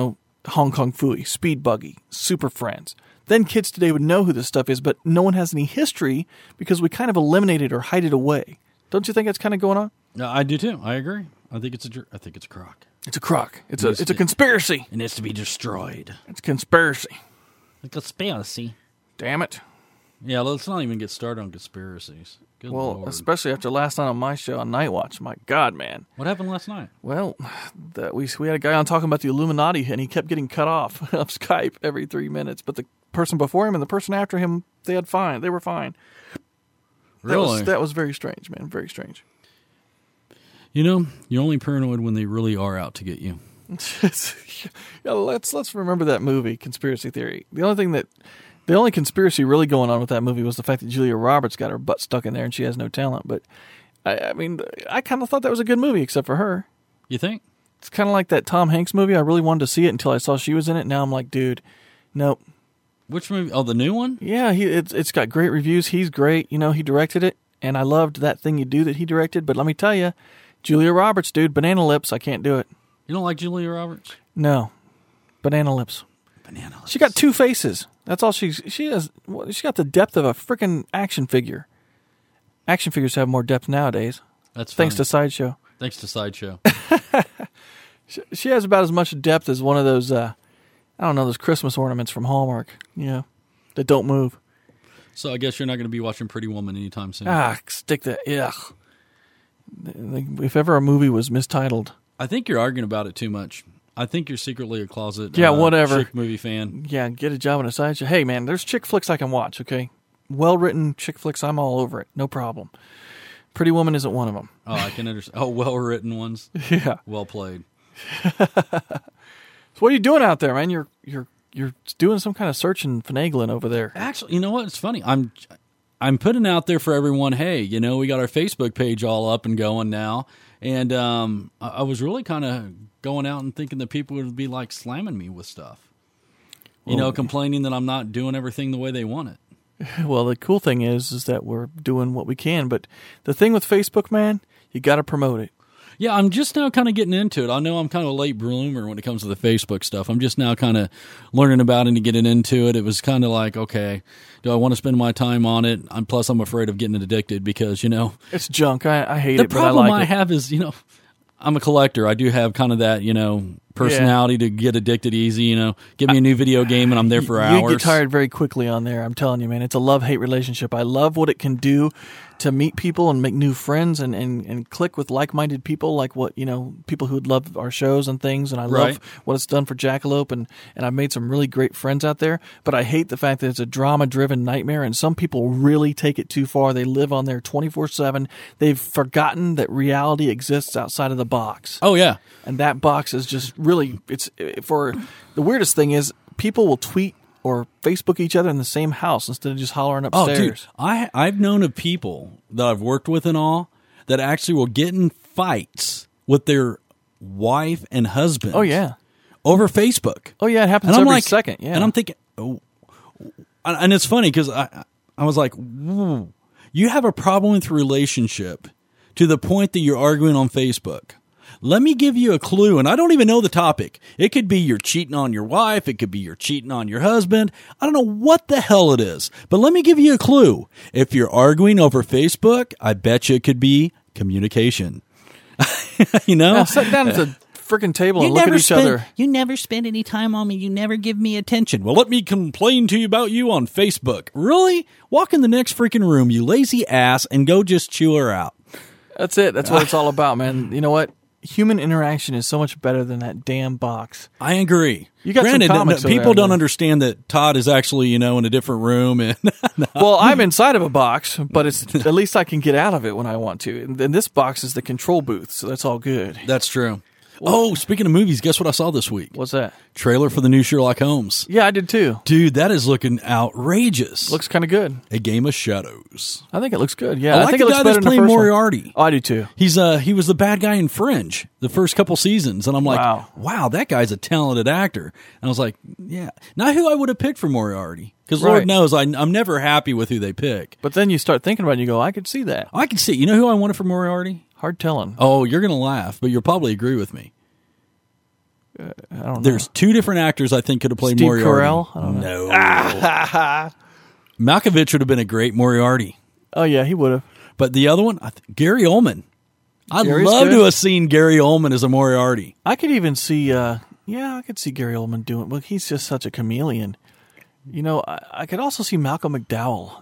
Hong Kong Phooey, Speed Buggy, Super Friends. Then kids today would know who this stuff is, but no one has any history because we kind of eliminate it or hide it away. Don't you think that's kind of going on? No, I do too. I agree. I think it's a. dr- I think it's a crock. It's a crock. It's It a needs it's a to- conspiracy. It needs to be destroyed. It's a conspiracy. A conspiracy. Damn it. Yeah, let's not even get started on conspiracies. Good Well, Lord. especially after last night on my show on Night Watch. My God, man. What happened last night? Well, that we we had a guy on talking about the Illuminati, and he kept getting cut off of Skype every three minutes. But the person before him and the person after him, they had fine. They were fine. That Really? was, that was very strange, man. Very strange. You know, you're only paranoid when they really are out to get you. Yeah, let's let's remember that movie, Conspiracy Theory. The only thing that, the only conspiracy really going on with that movie was the fact that Julia Roberts got her butt stuck in there and she has no talent. But I, I mean, I kind of thought that was a good movie, except for her. You think? It's kind of like that Tom Hanks movie. I really wanted to see it until I saw she was in it. Now I'm like, dude, nope. Which movie? Oh, the new one? Yeah, he it's it's got great reviews. He's great. You know, he directed it, and I loved That Thing You Do that he directed. But let me tell you, Julia Roberts, dude, banana lips. I can't do it. You don't like Julia Roberts? No, banana lips. Banana lips. She got two faces. That's all she's. She has. She got the depth of a freaking action figure. Action figures have more depth nowadays. That's thanks funny. to Sideshow. Thanks to Sideshow. She, she has about as much depth as one of those. Uh, I don't know, those Christmas ornaments from Hallmark. You know, that don't move. So I guess you're not going to be watching Pretty Woman anytime soon. Ah, stick that. Yeah. If ever a movie was mistitled. I think you're arguing about it too much. I think you're secretly a closet Yeah, uh, whatever. chick movie fan. Yeah, get a job on a Sideshow. Hey, man, there's chick flicks I can watch, okay? Well-written chick flicks, I'm all over it. No problem. Pretty Woman isn't one of them. Oh, I can understand. Oh, well-written ones. Yeah. Well played. So what are you doing out there, man? You're you're you're doing some kind of search and finagling over there. Actually, you know what? It's funny. I'm I'm putting out there for everyone, hey, you know, we got our Facebook page all up and going now. And um, I, I was really kind of going out and thinking that people would be like slamming me with stuff. You Well, know, complaining that I'm not doing everything the way they want it. Well, the cool thing is is that we're doing what we can, but the thing with Facebook, man, you got to promote it. Yeah, I'm just now kind of getting into it. I know I'm kind of a late bloomer when it comes to the Facebook stuff. I'm just now kind of learning about it and getting into it. It was kind of like, okay, do I want to spend my time on it? I'm, plus, I'm afraid of getting addicted because, you know, It's junk. I, I hate the it, but I problem like I it. have is, you know, I'm a collector. I do have kind of that, you know, personality to get addicted easy. You know, give me a new video game and I'm there for you hours. get tired very quickly on there. I'm telling you, man. It's a love-hate relationship. I love what it can do to meet people and make new friends and, and, and click with like-minded people, like what, you know, people who would love our shows and things. And I Right. love what it's done for Jackalope, and, and I've made some really great friends out there. But I hate the fact that it's a drama-driven nightmare, and some people really take it too far. They live on there twenty-four seven. They've forgotten that reality exists outside of the box. Oh, yeah. And that box is just really, it's for the weirdest thing is people will tweet or Facebook each other in the same house instead of just hollering Oh, upstairs. dude, I, I've known of people that I've worked with and all that actually will get in fights with their wife and husband. Oh, yeah. Over Facebook. Oh, yeah, it happens And I'm every like, second. Yeah. And I'm thinking, oh, and and it's funny because I, I was like, whoa, you have a problem with your relationship to the point that you're arguing on Facebook. Let me give you a clue, and I don't even know the topic. It could be you're cheating on your wife. It could be you're cheating on your husband. I don't know what the hell it is, but let me give you a clue. If you're arguing over Facebook, I bet you it could be communication. You know? Now, sit down at the freaking table You and look at never each spend, other. You never spend any time on me. You never give me attention. Well, let me complain to you about you on Facebook. Really? Walk in the next freaking room, you lazy ass, and go just chew her out. That's it. That's what it's all about, man. You know what? Human interaction is so much better than that damn box. I agree. You got some Granted, comics no, over people there. don't understand that Todd is actually, you know, in a different room. And Well, I'm inside of a box, but it's at least I can get out of it when I want to. And then this box is the control booth, so that's all good. that's true. Oh, speaking of movies, guess what I saw this week? What's that? Trailer for the new Sherlock Holmes. Yeah, I did too. Dude, that is looking outrageous. Looks kind of good. A Game of Shadows. I think it looks good. Yeah, I like think the it looks guy better that's than the playing first one. Moriarty. Oh, I do too. He's uh he was the bad guy in Fringe the first couple seasons, and I'm like, Wow. wow, that guy's a talented actor. And I was like, yeah, not who I would have picked for Moriarty, because Right. Lord knows I, I'm never happy with who they pick. But then you start thinking about it and you go, I could see that. I can see. You know who I wanted for Moriarty? Hard telling. Oh, you're gonna laugh, but you'll probably agree with me. Uh, I don't There's know. two different actors I think could have played Steve Moriarty. Carell? I don't No. Malkovich would have been a great Moriarty. Oh yeah, he would have. But the other one, I th- Gary Oldman. I'd Gary's love good. to have seen Gary Oldman as a Moriarty. I could even see. Uh, yeah, I could see Gary Oldman doing. Well, he's just such a chameleon. You know, I, I could also see Malcolm McDowell.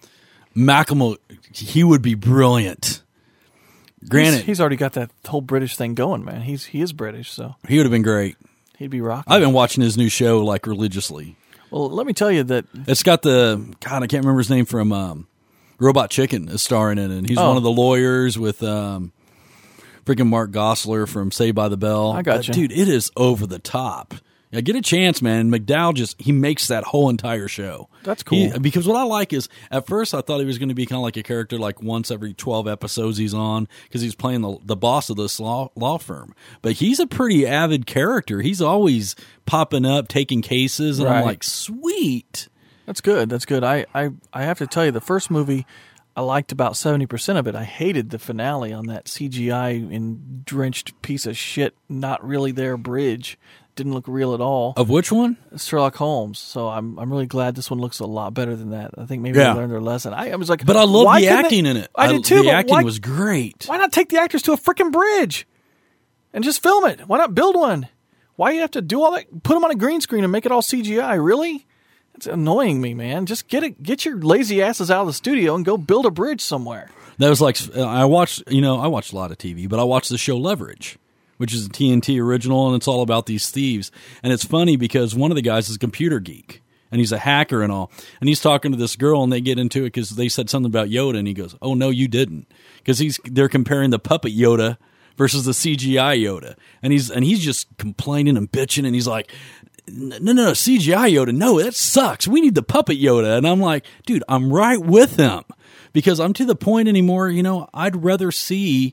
Malcolm, he would be brilliant. Granted, he's, he's already got that whole British thing going, man. He's he is British, so he would have been great. he'd be rocking. I've been watching his new show like religiously. Well, let me tell you that. It's got the God, I can't remember his name from um, Robot Chicken is starring in it. And he's Oh. one of the lawyers with um, freaking Mark Gosselaar from Saved by the Bell. I got But, you. dude. It is over the top. Yeah, get a chance, man. McDowell just he makes that whole entire show. That's He- cool. because what I like is at first I thought he was going to be kind of like a character like once every twelve episodes he's on because he's playing the the boss of this law law firm. But he's a pretty avid character. He's always popping up, taking cases, and I'm Right. like, sweet. That's good. That's good. I, I, I have to tell you, the first movie, I liked about seventy percent of it. I hated the finale on that C G I in drenched piece of shit, not really there bridge. Didn't look real at all. Of which one? Sherlock Holmes. So I'm I'm really glad this one looks a lot better than that. I think maybe Yeah. they learned their lesson. I, I was like, But I love why the couldn't acting they- in it. I did too. The but acting why, was great. Why not take the actors to a freaking bridge and just film it? Why not build one? Why you have to do all that? Put them on a green screen and make it all C G I? Really? It's annoying me, man. Just get it. Get your lazy asses out of the studio and go build a bridge somewhere. That was like I watched. You know, I watched a lot of T V, but I watched the show Leverage, which is a T N T original, and it's all about these thieves. And it's funny because one of the guys is a computer geek, and he's a hacker and all. And he's talking to this girl, and they get into it because they said something about Yoda, and he goes, "Oh no, you didn't," because he's they're comparing the puppet Yoda versus the C G I Yoda, and he's and he's just complaining and bitching, and he's like, "No, no, no, C G I Yoda, no, that sucks. We need the puppet Yoda." And I'm like, dude, I'm right with him because I'm to the point anymore. You know, I'd rather see.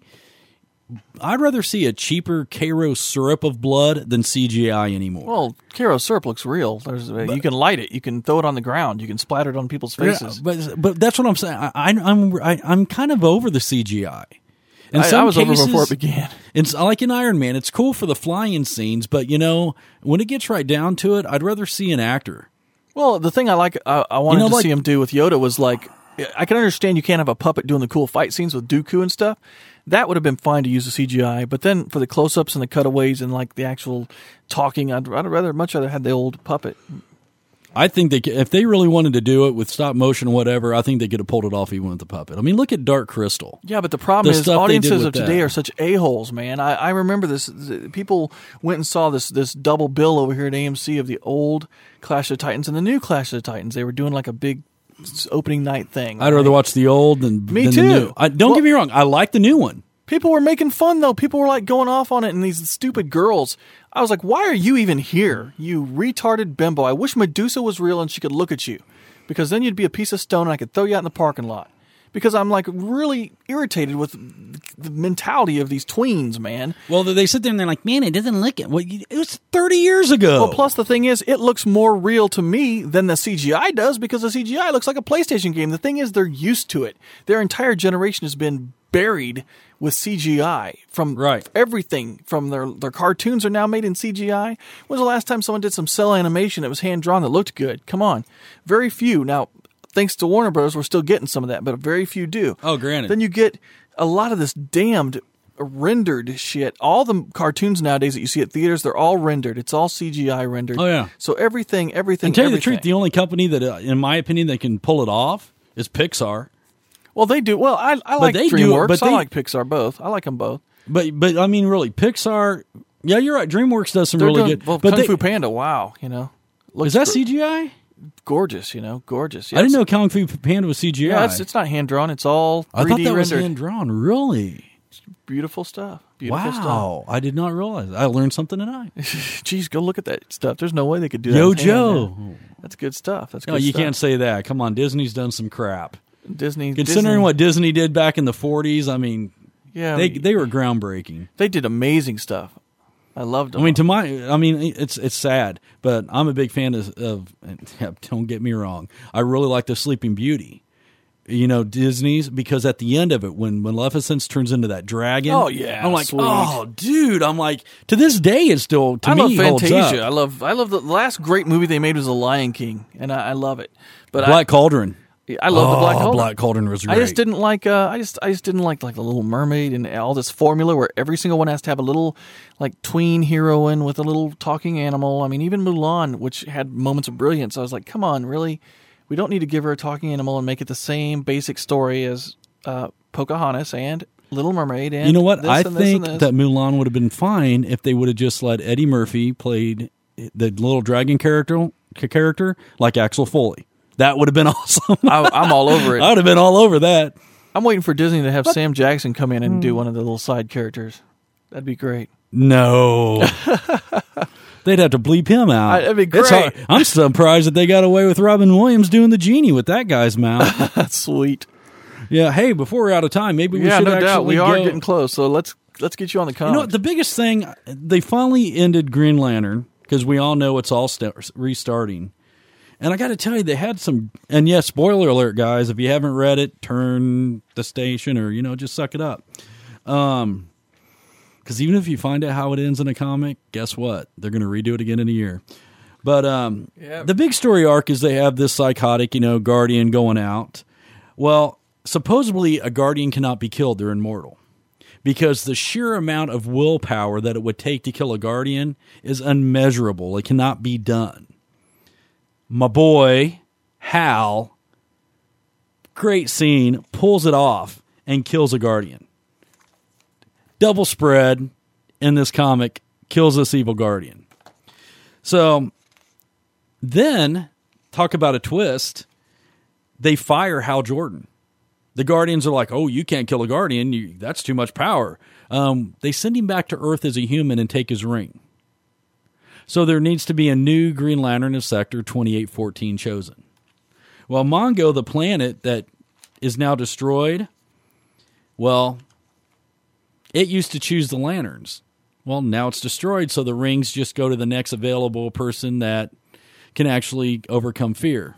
I'd rather see a cheaper Cairo syrup of blood than C G I anymore. Well, Cairo syrup looks real. There's you can light it. You can throw it on the ground. You can splatter it on people's faces. Yeah, but but that's what I'm saying. I, I, I'm I, I'm kind of over the C G I. In I, some I was cases, over before it began. It's like in Iron Man. It's cool for the flying scenes, but you know when it gets right down to it, I'd rather see an actor. Well, the thing I like, I, I wanted You know, to like- see him do with Yoda was like, I can understand you can't have a puppet doing the cool fight scenes with Dooku and stuff. That would have been fine to use the C G I, but then for the close-ups and the cutaways and like the actual talking, I'd, I'd rather much rather have the old puppet. I think they could, if they really wanted to do it with stop motion or whatever, I think they could have pulled it off even with the puppet. I mean, look at Dark Crystal. Yeah, but the problem The is stuff they did audiences with of today that. are such a-holes, man. I, I remember this. People went and saw this this double bill over here at A M C of the old Clash of the Titans and the new Clash of the Titans. They were doing like a big opening night thing. I'd rather watch the old than, Me than too. the new. I, don't Well- get me wrong. I like the new one. People were making fun, though. People were like going off on it, and these stupid girls. I was like, why are you even here, you retarded bimbo? I wish Medusa was real and she could look at you, because then you'd be a piece of stone and I could throw you out in the parking lot. Because I'm like really irritated with the mentality of these tweens, man. Well, they sit there and they're like, man, it doesn't look it. Well, it was thirty years ago. Well, plus the thing is, it looks more real to me than the C G I does, because the C G I looks like a PlayStation game. The thing is, they're used to it. Their entire generation has been buried with C G I from Right. everything. From their their cartoons are now made in C G I. When was the last time someone did some cell animation that was hand drawn that looked good? Come on, very few. Now, thanks to Warner Bros., we're still getting some of that, but very few do. Oh, granted. Then you get a lot of this damned rendered shit. All the cartoons nowadays that you see at theaters, they're all rendered. It's all C G I rendered. Oh, yeah. So everything, everything. And tell you everything. the truth, the only company that, uh, in my opinion, that can pull it off is Pixar. well, they do. Well, I, I like they do, DreamWorks. but I they- like Pixar both. I like them both. But but I mean, really, Pixar. Yeah, you're right. DreamWorks does some They're really doing, good. Well, but Kung they, Fu Panda. Wow, you know, looks is that gr- C G I? gorgeous? You know, gorgeous. I didn't Yes. know Kung Fu Panda was C G I. Yeah, it's, it's not hand drawn. It's all three D I thought that was rendered. hand drawn. Really? Beautiful stuff. Beautiful Wow, I did not realize. I learned something tonight. stuff. Jeez, go look at that stuff. There's no way they could do that. Yo, with hand, Joe. man. That's good stuff. That's good No, you stuff. can't say that. Come on, Disney's done some crap. Disney. Considering Disney, what Disney did back in the forties, I mean, yeah, they they were groundbreaking. They did amazing stuff. I loved them. I mean, to my, I mean, it's it's sad, but I'm a big fan of. of and, yeah, don't get me wrong, I really like the Sleeping Beauty. you know, Disney's, because at the end of it, when Maleficent turns into that dragon, Oh, yeah, I'm like, sweet. oh, dude, I'm like, to this day, it still to I me love holds Fantasia. I up. love I love the last great movie they made was The Lion King, and I, I love it. But Black Cauldron. I, I love oh, the Black Cauldron. Black Cauldron was great. I just didn't like. Uh, I just I just didn't like like the Little Mermaid and all this formula where every single one has to have a little like tween heroine with a little talking animal. I mean, even Mulan, which had moments of brilliance, I was like, come on, really? We don't need to give her a talking animal and make it the same basic story as uh, Pocahontas and Little Mermaid. And You know what? this I and this think and this. that Mulan would have been fine if they would have just let Eddie Murphy played the little dragon character character like Axel Foley. That would have been awesome. I, I'm all over it. I would have been all over that. I'm waiting for Disney to have Sam Jackson come in and Hmm. do one of the little side characters. That'd be great. No. They'd have to bleep him out. I- that'd be It's great. hard. I'm surprised that they got away with Robin Williams doing the genie with that guy's mouth. That's sweet. Yeah, hey, before we're out of time, maybe we Yeah, should no actually doubt. We are go- getting close. So let's let's get you on the You comic. know what? The biggest thing, they finally ended Green Lantern because we all know it's all st- restarting. And I got to tell you, they had some, and yes, spoiler alert, guys. If you haven't read it, turn the station or, you know, just suck it up. Um, because even if you find out how it ends in a comic, guess what? They're going to redo it again in a year. But um, Yeah. the big story arc is they have this psychotic, you know, Guardian going out. Well, supposedly a Guardian cannot be killed. They're immortal. Because the sheer amount of willpower that it would take to kill a Guardian is unmeasurable. It cannot be done. My boy, Hal, great scene, pulls it off and kills a Guardian. Double spread in this comic, kills this evil Guardian. So then, talk about a twist, they fire Hal Jordan. The Guardians are like, oh, you can't kill a Guardian. You, that's too much power. Um, they send him back to Earth as a human and take his ring. So there needs to be a new Green Lantern of Sector twenty-eight fourteen chosen. Well, Mongo, the planet that is now destroyed, well, it used to choose the lanterns. Well, now it's destroyed, so the rings just go to the next available person that can actually overcome fear.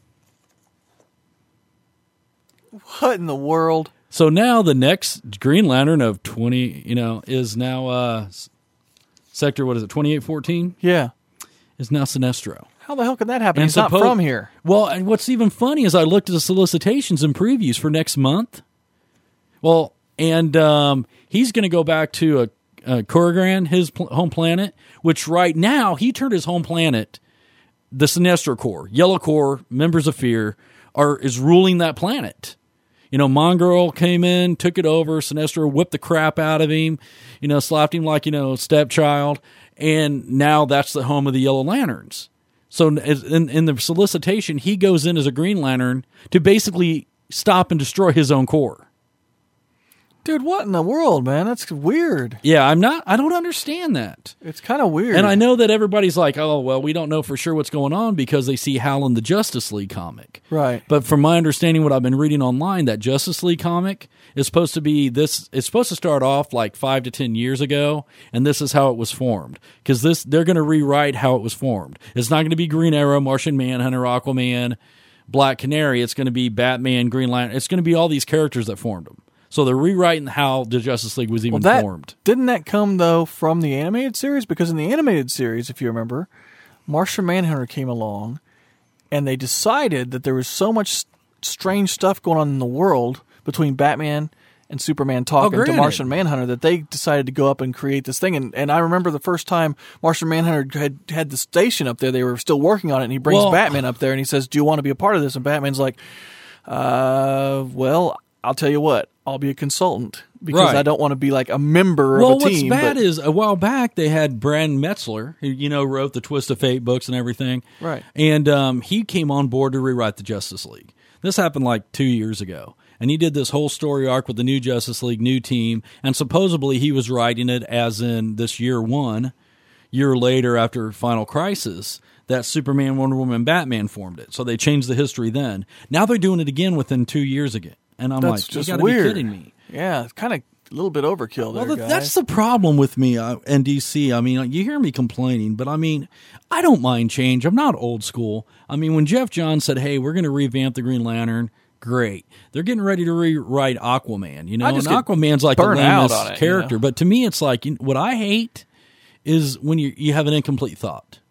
What in the world? So now the next Green Lantern of twenty, you know, is now uh, Sector, what is it, twenty-eight fourteen? Yeah. Is now Sinestro. How the hell can that happen? And He's not suppo- from here. Well, and what's even funny is I looked at the solicitations and previews for next month. Well, and um, he's going to go back to a, a Corrigan, his pl- home planet, which right now he turned his home planet, the Sinestro Corps, Yellow Corps, members of Fear, are is ruling that planet. You know, Mongrel came in, took it over. Sinestro whipped the crap out of him, you know, slapped him like, you know, stepchild. And now that's the home of the Yellow Lanterns. So in, in the solicitation, he goes in as a Green Lantern to basically stop and destroy his own corps. Dude, what in the world, man? That's weird. Yeah, I'm not, I don't understand that. It's kind of weird. And I know that everybody's like, oh, well, we don't know for sure what's going on because they see Hal in the Justice League comic. Right. But from my understanding, what I've been reading online, that Justice League comic is supposed to be this, it's supposed to start off like five to ten years ago, and this is how it was formed. Because this, they're going to rewrite how it was formed. It's not going to be Green Arrow, Martian Manhunter, Aquaman, Black Canary. It's going to be Batman, Green Lantern. It's going to be all these characters that formed them. So they're rewriting how the Justice League was even well, that, formed. Didn't that come, though, from the animated series? Because in the animated series, if you remember, Martian Manhunter came along, and they decided that there was so much strange stuff going on in the world between Batman and Superman talking to granted. Martian Manhunter that they decided to go up and create this thing. And, and I remember the first time Martian Manhunter had had the station up there, they were still working on it, and he brings Well- Batman up there, and he says, do you want to be a part of this? And Batman's like, uh, well, I'll tell you what, I'll be a consultant because Right. I don't want to be like a member Well, of a team. what's bad but- is a while back they had Brand Metzler, who you know wrote the Twist of Fate books and everything, Right. And um, he came on board to rewrite the Justice League. This happened like two years ago, and he did this whole story arc with the new Justice League, new team, and supposedly he was writing it as in this year one, year later after Final Crisis, that Superman, Wonder Woman, Batman formed it. So they changed the history then. Now they're doing it again within two years again, and I'm That's like, just you got to be weird. kidding me. Yeah, it's kind of a little bit overkill there, Well, guys. that's the problem with me uh, and D C. I mean, you hear me complaining, but I mean, I don't mind change. I'm not old school. I mean, when Jeff Johns said, hey, we're going to revamp the Green Lantern, Great. They're getting ready to rewrite Aquaman. You know, I and just get Aquaman's like the burnt out lamest on it, character. you know? But to me, it's like, what I hate is when you you have an incomplete thought.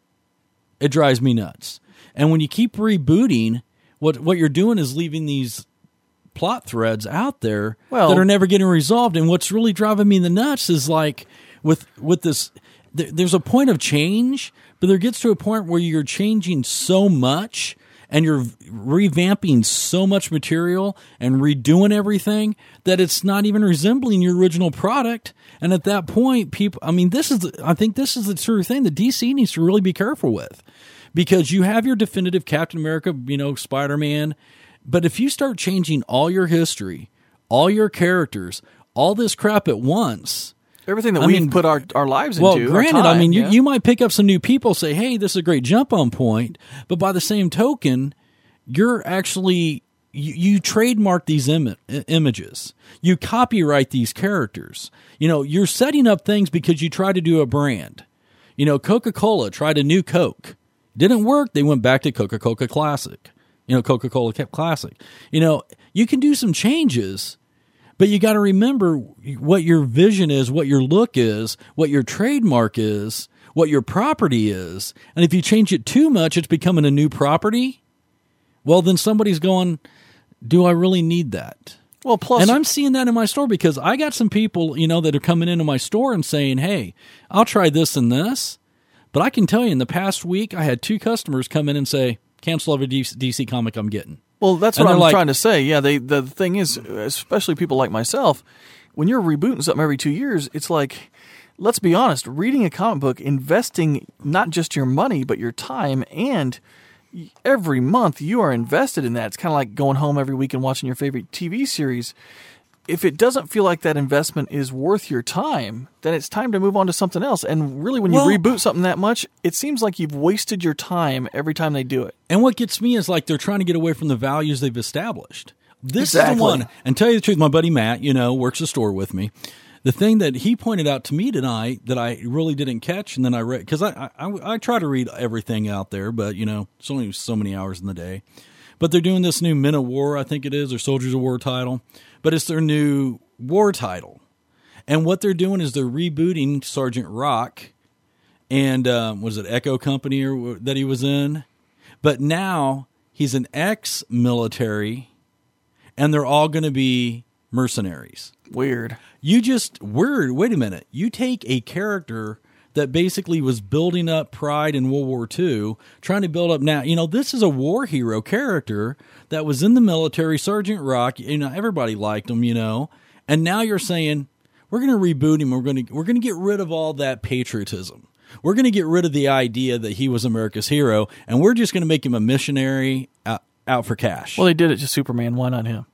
It drives me nuts. And when you keep rebooting, what what you're doing is leaving these plot threads out there Well- that are never getting resolved. And what's really driving me in the nuts is like with with this, th- there's a point of change, but there gets to a point where you're changing so much and you're revamping so much material and redoing everything that it's not even resembling your original product. And at that point, people, I mean, this is, the, I think this is the true thing that D C needs to really be careful with, because you have your definitive Captain America, you know, Spider-Man. But if you start changing all your history, all your characters, all this crap at once, Everything that I we've mean, put our, our lives well, into. our granted, I time, mean, you, yeah. you might pick up some new people, say, hey, this is a great jump on point. But by the same token, you're actually, you, you trademark these Im- images. You copyright these characters. You know, you're setting up things because you try to do a brand. You know, Coca-Cola tried a new Coke. Didn't work. They went back to Coca-Cola Classic. You know, Coca-Cola Classic. You know, you can do some changes, but you got to remember what your vision is, what your look is, what your trademark is, what your property is. And if you change it too much, it's becoming a new property. Well, then somebody's going, do I really need that? Well, plus, And I'm seeing that in my store because I got some people, you know, that are coming into my store and saying, hey, I'll try this and this. But I can tell you in the past week, I had two customers come in and say, cancel every D C comic I'm getting. Well, that's And what they're I'm like- trying to say. Yeah, they, the thing is, especially people like myself, when you're rebooting something every two years, it's like, let's be honest, reading a comic book, investing not just your money, but your time, and every month you are invested in that. It's kind of like going home every week and watching your favorite T V series. If it doesn't feel like that investment is worth your time, then it's time to move on to something else. And really, when you Well- reboot something that much, it seems like you've wasted your time every time they do it. And what gets me is like they're trying to get away from the values they've established. This is Exactly. the one. And tell you the truth, my buddy Matt, you know, works the store with me. The thing that he pointed out to me tonight that I really didn't catch, and then I read, because I, I I try to read everything out there, but, you know, it's only so many hours in the day. But they're doing this new Men of War, I think it is, or Soldiers of War title. But it's their new war title. And what they're doing is they're rebooting Sergeant Rock and, um, was it Echo Company or that he was in? But now he's an ex-military, and they're all going to be mercenaries. Weird. You just, weird, wait a minute. You take a character that basically was building up pride in World War Two, trying to build up now. You know, this is a war hero character that was in the military, Sergeant Rock. You know, everybody liked him, you know. And now you're saying, we're going to reboot him. We're going to, we're going to get rid of all that patriotism. We're going to get rid of the idea that he was America's hero, and we're just going to make him a missionary out, out for cash. Well, they did it to Superman. Why not him?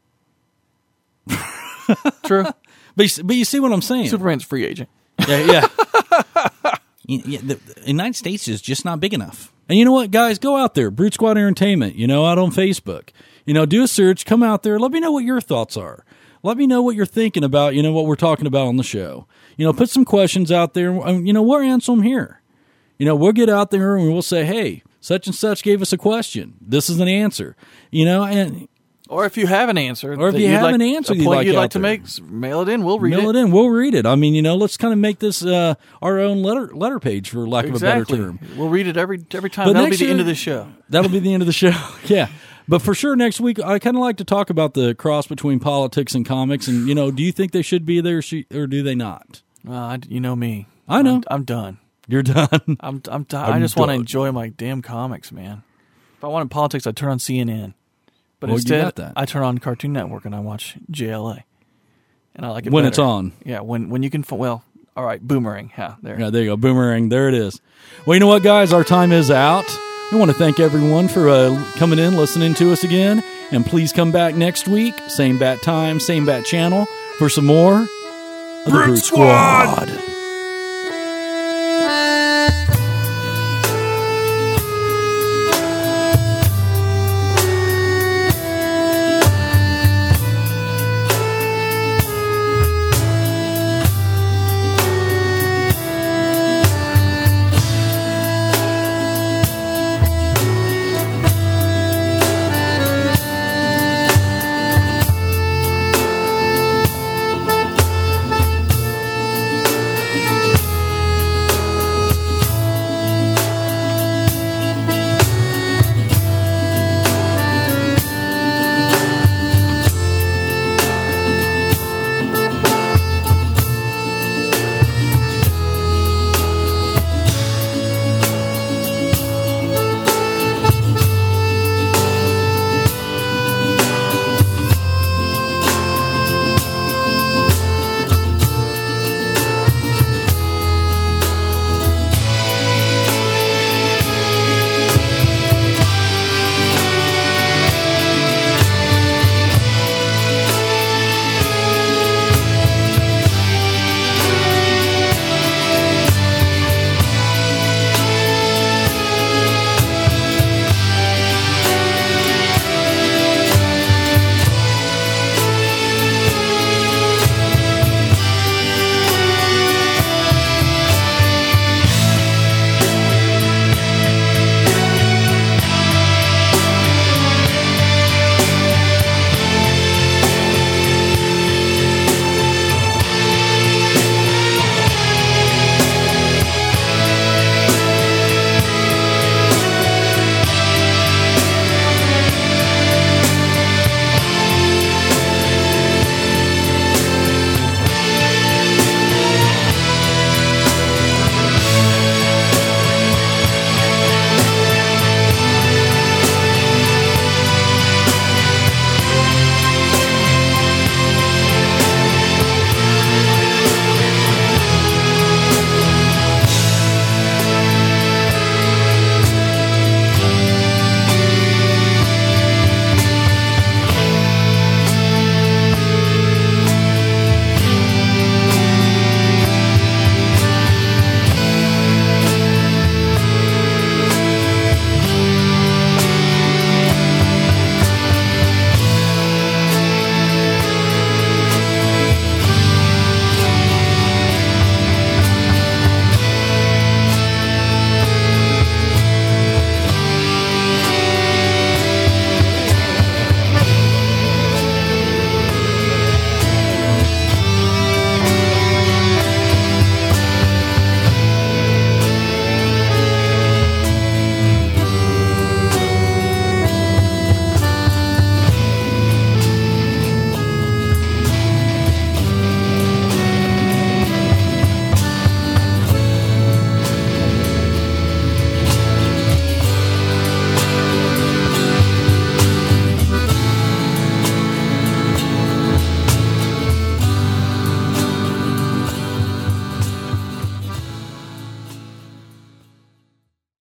True. But you, but you see what I'm saying? Superman's free agent. Yeah, yeah. Yeah, yeah, the, the United States is just not big enough. And you know what, guys? Go out there, Brute Squad Entertainment, you know, out on Facebook. You know, do a search, come out there, let me know what your thoughts are. Let me know what you're thinking about, you know, what we're talking about on the show. You know, put some questions out there, and, you know, we'll answer them here. You know, we'll get out there and we'll say, hey, such and such gave us a question. This is an answer. You know, and... Or if you have an answer, Or if that you you'd have like, an answer a you'd point like you'd out like to there. make, s- mail it in. We'll read Mail it. it in. We'll read it. I mean, you know, let's kind of make this uh, our own letter letter page, for lack Exactly. of a better term. We'll read it every every time. But That'll be next the end year- of the show. That'll be the end of the show. Yeah. But for sure, next week, I kind of like to talk about the cross between politics and comics. And, you know, do you think they should be there, or do they not? Uh, I, you know me. I know. I'm, I'm done. You're done. I'm I'm done. I I'm just want to done. enjoy my damn comics, man. If I wanted politics, I'd turn on C N N. But Well, you instead, got that. I turn on Cartoon Network and I watch J L A. And I like it When better. it's on. Yeah, when when you can. f- Well, all right, Boomerang. Yeah, there. Yeah, there you go. Boomerang. There it is. Well, you know what, guys? Our time is out. We want to thank everyone for uh, coming in, listening to us again. And please come back next week. Same bat time, same bat channel for some more of the Brute Brute Squad. Squad.